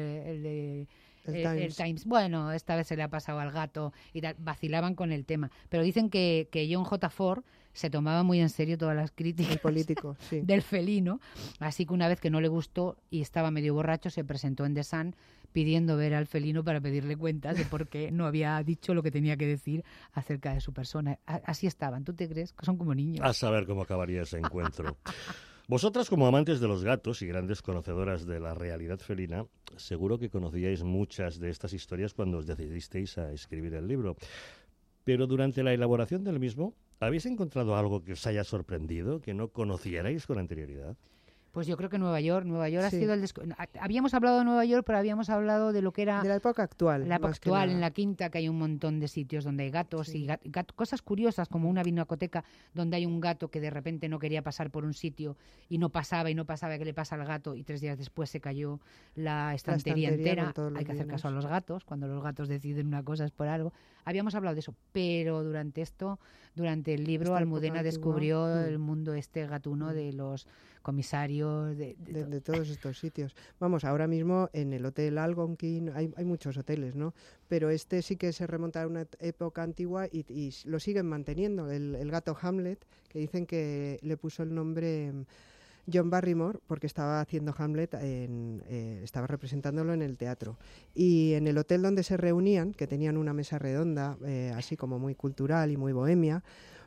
Times, bueno, esta vez se le ha pasado al gato, y vacilaban con el tema. Pero dicen que John J. Ford se tomaba muy en serio todas las críticas del felino, así que una vez que no le gustó y estaba medio borracho, se presentó en The Sun pidiendo ver al felino para pedirle cuentas de por qué no había dicho lo que tenía que decir acerca de su persona. Así estaban, ¿tú te crees? Que son como niños. A saber cómo acabaría ese encuentro. Vosotras, como amantes de los gatos y grandes conocedoras de la realidad felina, seguro que conocíais muchas de estas historias cuando os decidisteis a escribir el libro. Pero durante la elaboración del mismo, ¿habéis encontrado algo que os haya sorprendido, que no conocierais con anterioridad? Pues yo creo que Nueva York ha Sí. sido habíamos hablado de Nueva York, pero habíamos hablado de lo que era de la época actual. La época actual, en la Quinta, que hay un montón de sitios donde hay gatos, y cosas curiosas, como una vinacoteca donde hay un gato que de repente no quería pasar por un sitio y no pasaba, ¿qué le pasa al gato? Y 3 días después se cayó la estantería entera. Hay que hacer caso a los gatos, cuando los gatos deciden una cosa es por algo. Habíamos hablado de eso, pero durante el libro, Almudena descubrió el mundo gatuno de los comisarios, de todos estos sitios. Vamos, ahora mismo en el Hotel Algonquin hay muchos hoteles, ¿no? Pero sí que se remonta a una época antigua y lo siguen manteniendo. El gato Hamlet, que dicen que le puso el nombre John Barrymore porque estaba haciendo Hamlet, estaba representándolo en el teatro. Y en el hotel donde se reunían, que tenían una mesa redonda, así como muy cultural y muy bohemia,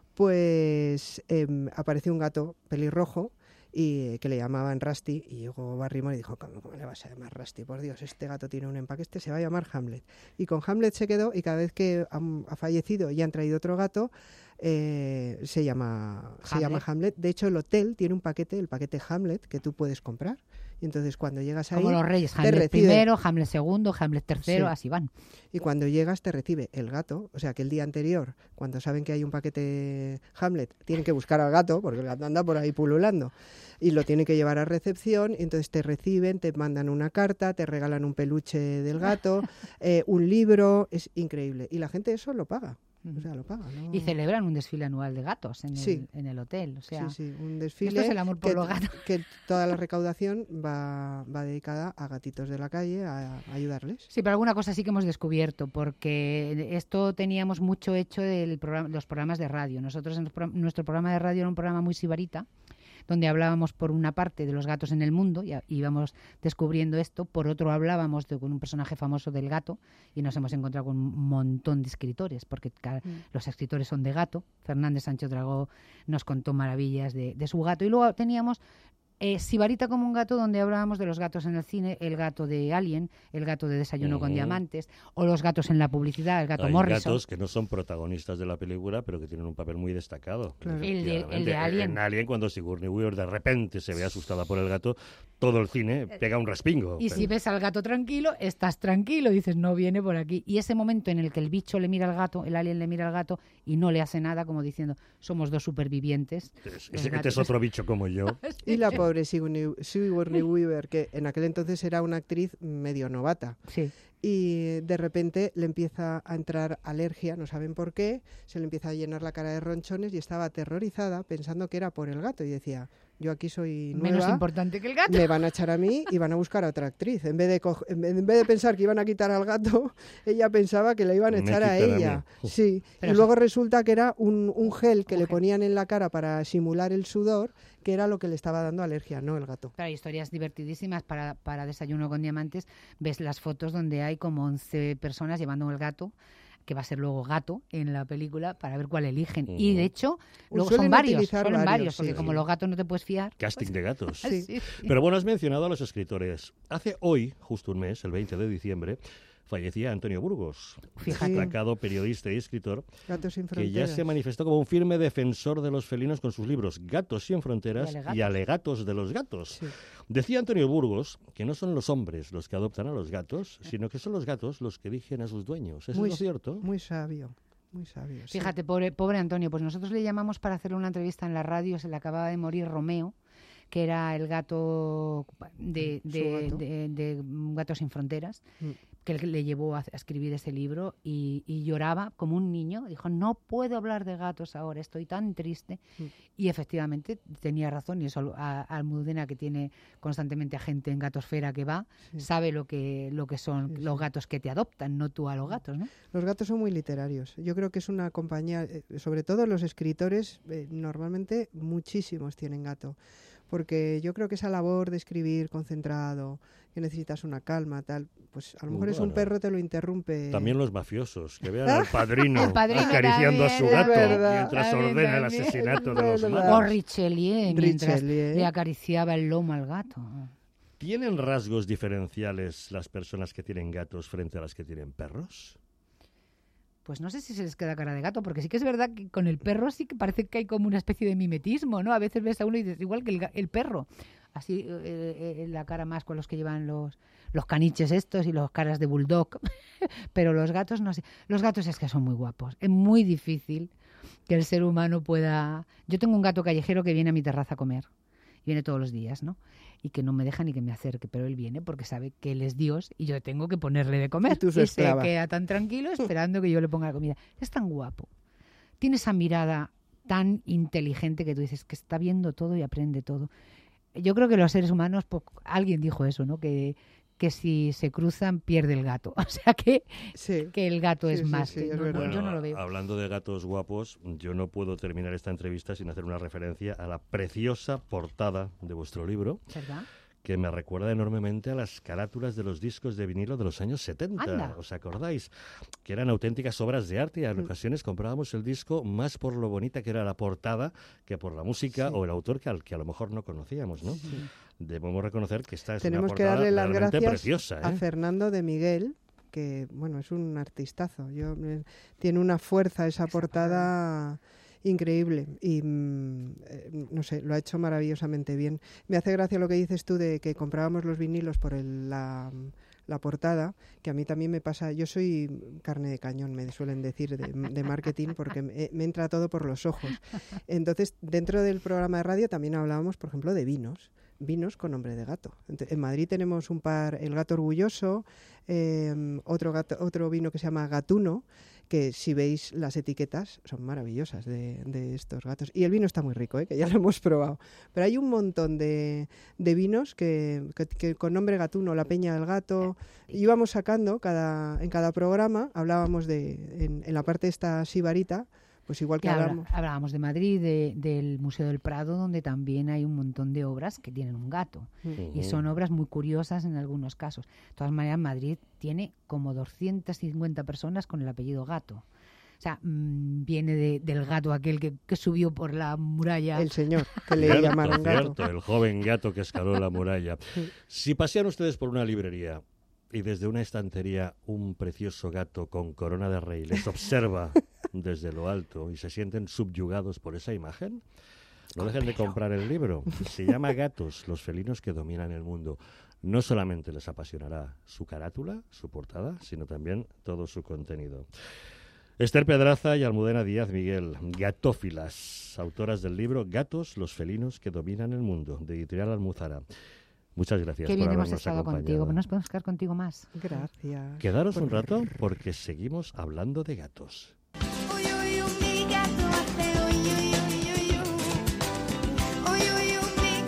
pues apareció un gato pelirrojo y que le llamaban Rusty, y llegó Barrymore y dijo, ¿cómo le vas a llamar Rusty? Por Dios, este gato tiene un empaque, se va a llamar Hamlet. Y con Hamlet se quedó, y cada vez que ha fallecido y han traído otro gato, se llama Hamlet. De hecho, el hotel tiene el paquete Hamlet, que tú puedes comprar. Y entonces cuando llegas ahí, como los reyes, Hamlet primero, Hamlet segundo, Hamlet tercero, así van. Y cuando llegas te recibe el gato, o sea que el día anterior, cuando saben que hay un paquete Hamlet, tienen que buscar al gato, porque el gato anda por ahí pululando, y lo tienen que llevar a recepción, y entonces te reciben, te mandan una carta, te regalan un peluche del gato, un libro, es increíble. Y la gente eso lo paga. O sea, lo paga, ¿no? Y celebran un desfile anual de gatos en el hotel. O sea, un desfile. Esto es el amor por los gatos. Que toda la recaudación va dedicada a gatitos de la calle, a ayudarles. Sí, pero alguna cosa sí que hemos descubierto, porque esto teníamos mucho hecho de los programas de radio. Nosotros, nuestro programa de radio era un programa muy sibarita, donde hablábamos por una parte de los gatos en el mundo y íbamos descubriendo esto, por otro hablábamos con un personaje famoso del gato, y nos hemos encontrado con un montón de escritores, porque los escritores son de gato. Fernández Sánchez Dragó nos contó maravillas de su gato, y luego teníamos Sibarita como un gato, donde hablábamos de los gatos en el cine, el gato de Alien, el gato de Desayuno con Diamantes, o los gatos en la publicidad, el gato Morrison. Hay gatos que no son protagonistas de la película, pero que tienen un papel muy destacado. Claro. El de Alien. En Alien, cuando Sigourney Weaver de repente se ve asustada por el gato, todo el cine pega un respingo. Y si ves al gato tranquilo, estás tranquilo, dices, no viene por aquí. Y ese momento en el que el bicho le mira al gato, el alien le mira al gato y no le hace nada, como diciendo, somos dos supervivientes. Este es otro bicho como yo. Y la pobre Sigourney Weaver, que en aquel entonces era una actriz medio novata. Sí. Y de repente le empieza a entrar alergia, no saben por qué, se le empieza a llenar la cara de ronchones y estaba aterrorizada pensando que era por el gato y decía, Yo aquí soy nueva. Menos importante que el gato. Me van a echar a mí y van a buscar a otra actriz. En vez de pensar que iban a quitar al gato, ella pensaba que le iban a echar a ella. Sí. Pero y luego resulta que era un gel que le ponían en la cara para simular el sudor, que era lo que le estaba dando alergia, no el gato. Claro, hay historias divertidísimas para Desayuno con Diamantes. Ves las fotos donde hay como 11 personas llevando el gato, que va a ser luego gato en la película, para ver cuál eligen. Y de hecho, luego son varios, porque como los gatos no te puedes fiar. Casting de gatos. Sí. Pero bueno, has mencionado a los escritores. Hace hoy, justo un mes, el 20 de diciembre, fallecía Antonio Burgos, destacado periodista y escritor, que ya se manifestó como un firme defensor de los felinos con sus libros Gatos sin fronteras y Alegatos de los gatos. Sí. Decía Antonio Burgos que no son los hombres los que adoptan a los gatos, sino que son los gatos los que eligen a sus dueños. ¿Eso es lo cierto? Muy sabio. Muy sabio. Fíjate, pobre Antonio, pues nosotros le llamamos para hacerle una entrevista en la radio, se le acababa de morir Romeo, que era el gato de Gatos sin Fronteras, que le llevó a escribir ese libro y lloraba como un niño. Dijo, no puedo hablar de gatos ahora, estoy tan triste. Y efectivamente tenía razón, y eso Almudena, que tiene constantemente a gente en Gatosfera que va, sabe lo que son los gatos que te adoptan, no tú a los gatos, ¿no? Los gatos son muy literarios. Yo creo que es una compañía, sobre todo los escritores, normalmente muchísimos tienen gato. Porque yo creo que esa labor de escribir concentrado, que necesitas una calma, tal, pues a lo mejor es un perro, te lo interrumpe. También los mafiosos, que vean al padrino acariciando a su gato mientras ordena el asesinato de los malos. O Richelieu, mientras le acariciaba el lomo al gato. ¿Tienen rasgos diferenciales las personas que tienen gatos frente a las que tienen perros? Pues no sé si se les queda cara de gato, porque sí que es verdad que con el perro sí que parece que hay como una especie de mimetismo, ¿no? A veces ves a uno y dices, igual que el perro. Así la cara más con los que llevan los caniches estos y los caras de bulldog. Pero los gatos no sé. Los gatos es que son muy guapos. Es muy difícil que el ser humano pueda... Yo tengo un gato callejero que viene a mi terraza a comer. Viene todos los días, ¿no? Y que no me deja ni que me acerque, pero él viene porque sabe que él es Dios y yo tengo que ponerle de comer. Y se queda tan tranquilo esperando que yo le ponga la comida. Es tan guapo. Tiene esa mirada tan inteligente que tú dices que está viendo todo y aprende todo. Yo creo que los seres humanos, alguien dijo eso, ¿no? Que si se cruzan pierde el gato. O sea que el gato es más. Es bueno, yo no lo veo. Hablando de gatos guapos, yo no puedo terminar esta entrevista sin hacer una referencia a la preciosa portada de vuestro libro. ¿Verdad? Que me recuerda enormemente a las carátulas de los discos de vinilo de los años 70. ¡Anda! ¿Os acordáis? Que eran auténticas obras de arte y en ocasiones comprábamos el disco más por lo bonita que era la portada que por la música o el autor que a lo mejor no conocíamos, ¿no? Sí. Debemos reconocer que esta es una portada que darle las gracias preciosa, a Fernando de Miguel, que bueno, es un artistazo. Tiene una fuerza esa portada increíble y no sé, lo ha hecho maravillosamente bien. Me hace gracia lo que dices tú de que comprábamos los vinilos por la portada, que a mí también me pasa. Yo soy carne de cañón, me suelen decir, de marketing, porque me entra todo por los ojos. Entonces, dentro del programa de radio también hablábamos, por ejemplo, de vinos con nombre de gato. En Madrid tenemos un par, el Gato Orgulloso, otro vino que se llama Gatuno, que si veis las etiquetas son maravillosas de estos gatos. Y el vino está muy rico, que ya lo hemos probado. Pero hay un montón de vinos que con nombre Gatuno, La Peña del Gato, íbamos sacando en cada programa, hablábamos en la parte esta sibarita, pues igual que hablábamos de Madrid, del Museo del Prado, donde también hay un montón de obras que tienen un gato. Y son obras muy curiosas en algunos casos. De todas maneras, Madrid tiene como 250 personas con el apellido Gato. O sea, viene del gato aquel que subió por la muralla. El señor, que le llamaron gato. Cierto, el joven gato que escaló la muralla. Si pasean ustedes por una librería y desde una estantería un precioso gato con corona de rey les observa desde lo alto y se sienten subyugados por esa imagen, no dejen de comprar el libro. Se llama Gatos, los felinos que dominan el mundo. No solamente les apasionará su carátula, su portada, sino también todo su contenido. Esther Pedraza y Almudena Díaz Miguel, gatófilas, autoras del libro Gatos, los felinos que dominan el mundo, de Editorial Almuzara. Muchas gracias por habernos acompañado. Qué bien hemos estado contigo. ¿Nos podemos quedar contigo más? Gracias. Quedaros un rato porque seguimos hablando de gatos. Mi gato hace uy, uy, uy, uy, uy. Uy, uy, uy, mi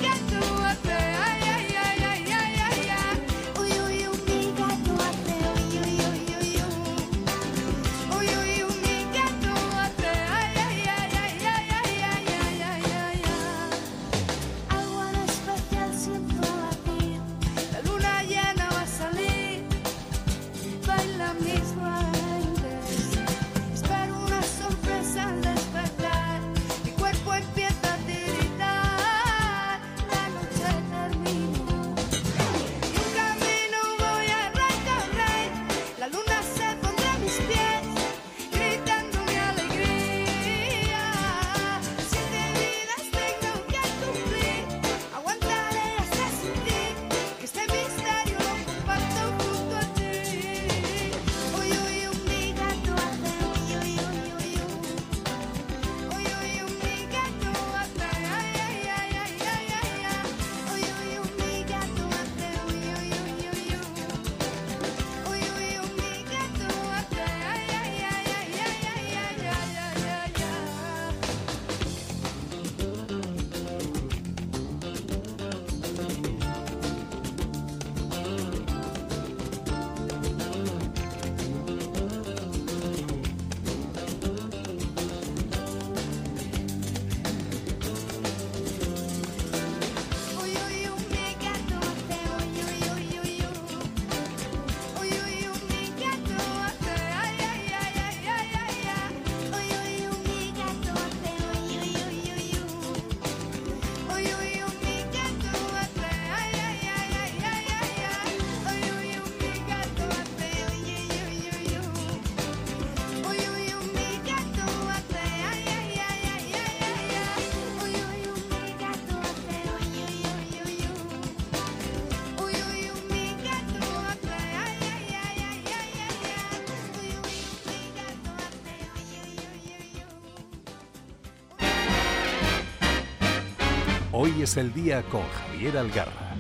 Hoy es el día con Javier Algarra.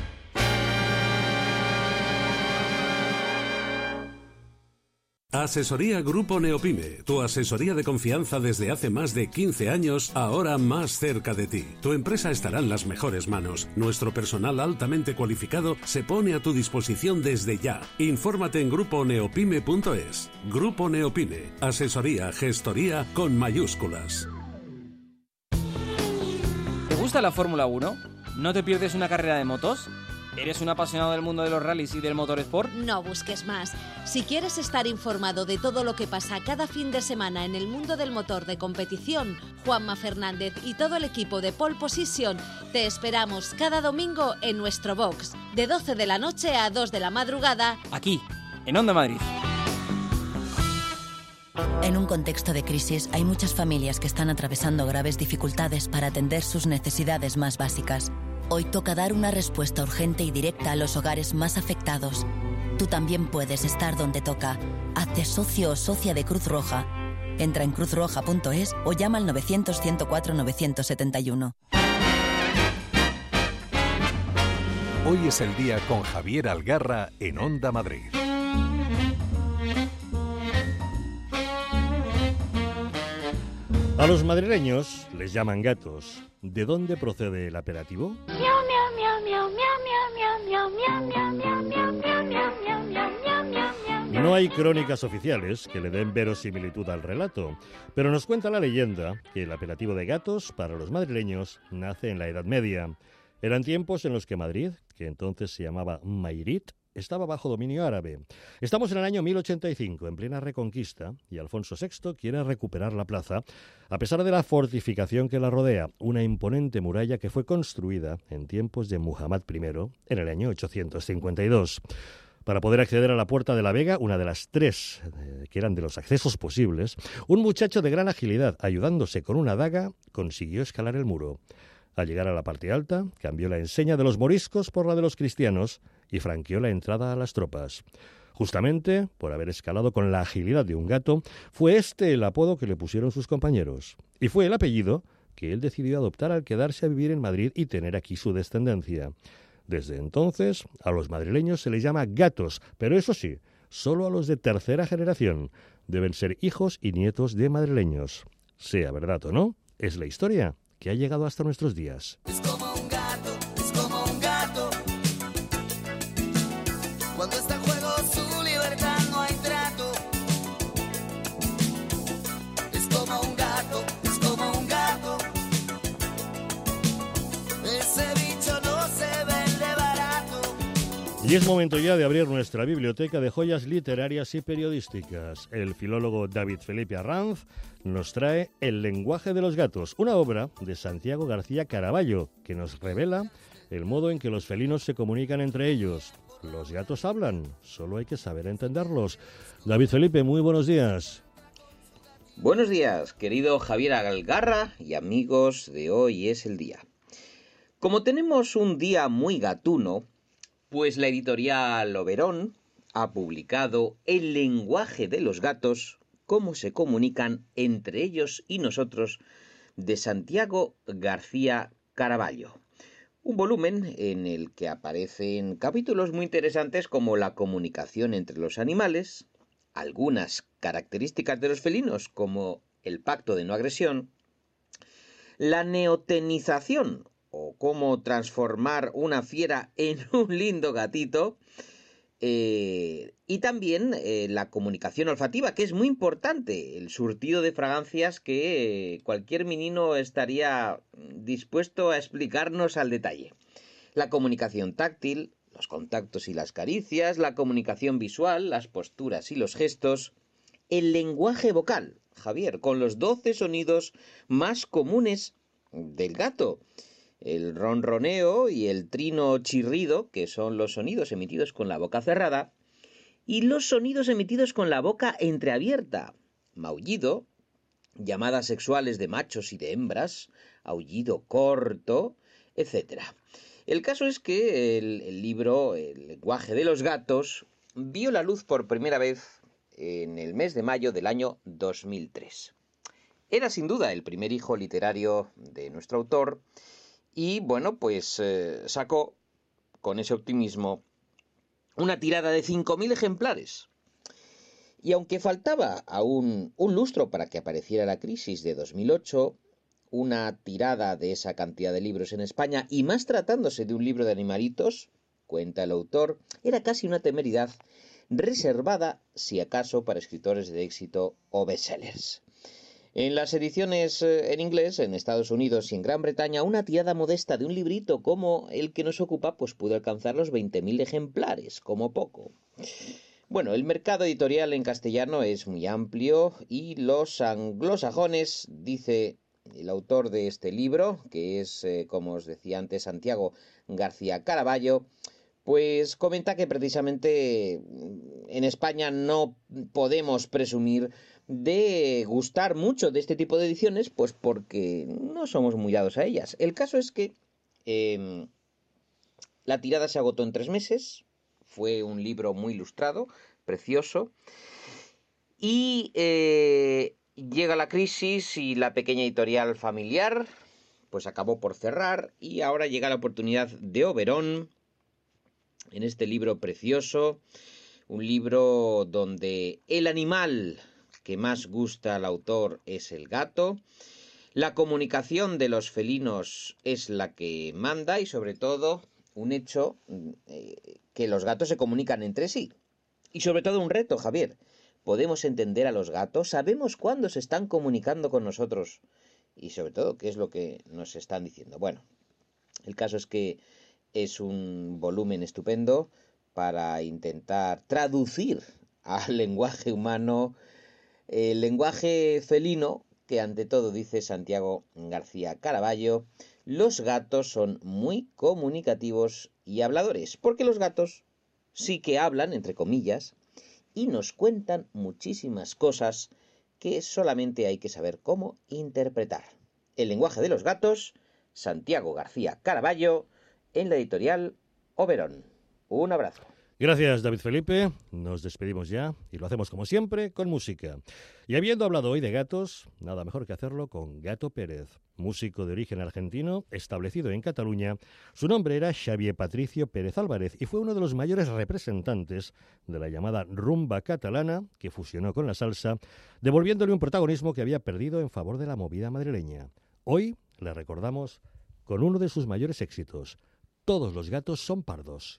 Asesoría Grupo Neopime, tu asesoría de confianza desde hace más de 15 años, ahora más cerca de ti. Tu empresa estará en las mejores manos. Nuestro personal altamente cualificado se pone a tu disposición desde ya. Infórmate en gruponeopime.es. Grupo Neopime, asesoría, gestoría con mayúsculas. ¿Te gusta la Fórmula 1? ¿No te pierdes una carrera de motos? ¿Eres un apasionado del mundo de los rallies y del motorsport? No busques más. Si quieres estar informado de todo lo que pasa cada fin de semana en el mundo del motor de competición, Juanma Fernández y todo el equipo de Pole Position te esperamos cada domingo en nuestro box, de 12 de la noche a 2 de la madrugada, aquí, en Onda Madrid. En un contexto de crisis, hay muchas familias que están atravesando graves dificultades para atender sus necesidades más básicas. Hoy toca dar una respuesta urgente y directa a los hogares más afectados. Tú también puedes estar donde toca. Hazte socio o socia de Cruz Roja. Entra en cruzroja.es o llama al 900-104-971. Hoy es el día con Javier Algarra en Onda Madrid. A los madrileños les llaman gatos. ¿De dónde procede el apelativo? No hay crónicas oficiales que le den verosimilitud al relato, pero nos cuenta la leyenda que el apelativo de gatos para los madrileños nace en la Edad Media. Eran tiempos en los que Madrid, que entonces se llamaba Mairit, estaba bajo dominio árabe. Estamos en el año 1085, en plena Reconquista, y Alfonso VI quiere recuperar la plaza, a pesar de la fortificación que la rodea, una imponente muralla que fue construida en tiempos de Muhammad I, en el año 852. Para poder acceder a la Puerta de la Vega, una de las tres que eran de los accesos posibles, un muchacho de gran agilidad, ayudándose con una daga, consiguió escalar el muro. Al llegar a la parte alta, cambió la enseña de los moriscos por la de los cristianos y franqueó la entrada a las tropas. Justamente, por haber escalado con la agilidad de un gato, fue este el apodo que le pusieron sus compañeros. Y fue el apellido que él decidió adoptar al quedarse a vivir en Madrid y tener aquí su descendencia. Desde entonces, a los madrileños se les llama gatos, pero eso sí, solo a los de tercera generación. Deben ser hijos y nietos de madrileños. Sea verdad o no, es la historia que ha llegado hasta nuestros días. Es como un gato, es como un gato. Cuando está en juego su libertad no hay trato. Es como un gato, es como un gato. Ese bicho no se vende barato. Y es momento ya de abrir nuestra biblioteca de joyas literarias y periodísticas. El filólogo David Felipe Arranz nos trae El lenguaje de los gatos, una obra de Santiago García Caraballo, que nos revela el modo en que los felinos se comunican entre ellos. Los gatos hablan, solo hay que saber entenderlos. David Felipe, muy buenos días. Buenos días, querido Javier Algarra y amigos de Hoy es el Día. Como tenemos un día muy gatuno, pues la editorial Oberón ha publicado El lenguaje de los gatos, cómo se comunican entre ellos y nosotros, de Santiago García Caraballo. Un volumen en el que aparecen capítulos muy interesantes como la comunicación entre los animales, algunas características de los felinos como el pacto de no agresión, la neotenización o cómo transformar una fiera en un lindo gatito, y también la comunicación olfativa, que es muy importante, el surtido de fragancias que cualquier menino estaría dispuesto a explicarnos al detalle. La comunicación táctil, los contactos y las caricias, la comunicación visual, las posturas y los gestos, el lenguaje vocal, Javier, con los 12 sonidos más comunes del gato. El ronroneo y el trino chirrido, que son los sonidos emitidos con la boca cerrada, y los sonidos emitidos con la boca entreabierta, maullido, llamadas sexuales de machos y de hembras, aullido corto, etc. El caso es que el libro El lenguaje de los gatos vio la luz por primera vez en el mes de mayo del año 2003. Era sin duda el primer hijo literario de nuestro autor, y bueno, pues sacó con ese optimismo una tirada de 5.000 ejemplares. Y aunque faltaba aún un lustro para que apareciera la crisis de 2008, una tirada de esa cantidad de libros en España, y más tratándose de un libro de animalitos, cuenta el autor, era casi una temeridad reservada, si acaso, para escritores de éxito o bestsellers. En las ediciones en inglés, en Estados Unidos y en Gran Bretaña, una tirada modesta de un librito como el que nos ocupa, pues pudo alcanzar los 20.000 ejemplares, como poco. Bueno, el mercado editorial en castellano es muy amplio y los anglosajones, dice el autor de este libro, que es, como os decía antes, Santiago García Caraballo, pues comenta que precisamente en España no podemos presumir de gustar mucho de este tipo de ediciones, pues porque no somos muy dados a ellas. El caso es que la tirada se agotó en 3 meses, fue un libro muy ilustrado, precioso, y llega la crisis y la pequeña editorial familiar pues acabó por cerrar, y ahora llega la oportunidad de Oberón en este libro precioso, un libro donde el animal que más gusta al autor es el gato, la comunicación de los felinos es la que manda, y sobre todo un hecho, que los gatos se comunican entre sí. Y sobre todo un reto, Javier. ¿Podemos entender a los gatos? ¿Sabemos cuándo se están comunicando con nosotros? Y sobre todo, ¿qué es lo que nos están diciendo? Bueno, el caso es que es un volumen estupendo para intentar traducir al lenguaje humano el lenguaje felino, que ante todo, dice Santiago García Caraballo, los gatos son muy comunicativos y habladores, porque los gatos sí que hablan, entre comillas, y nos cuentan muchísimas cosas que solamente hay que saber cómo interpretar. El lenguaje de los gatos, Santiago García Caraballo, en la editorial Oberón. Un abrazo. Gracias, David Felipe. Nos despedimos ya y lo hacemos como siempre con música. Y habiendo hablado hoy de gatos, nada mejor que hacerlo con Gato Pérez, músico de origen argentino, establecido en Cataluña. Su nombre era Xavier Patricio Pérez Álvarez y fue uno de los mayores representantes de la llamada rumba catalana, que fusionó con la salsa, devolviéndole un protagonismo que había perdido en favor de la movida madrileña. Hoy le recordamos con uno de sus mayores éxitos, Todos los gatos son pardos.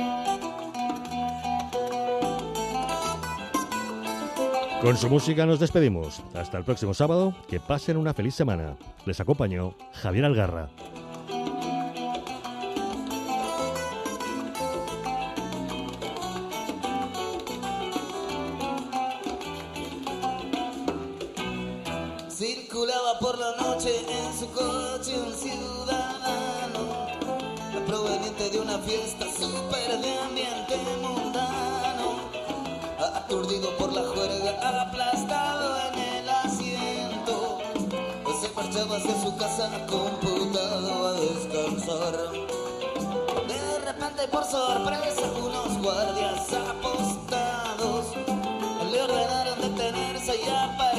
Con su música nos despedimos. Hasta el próximo sábado. Que pasen una feliz semana. Les acompañó Javier Algarra. Circulaba por la noche en su coche un ciudadano, proveniente de una fiesta súper de ambiente mundano, aturdido por la juerga, aplastado en el asiento, se marchaba hacia su casa computado a descansar. De repente, por sorpresa, unos guardias apostados le ordenaron detenerse y aparecer.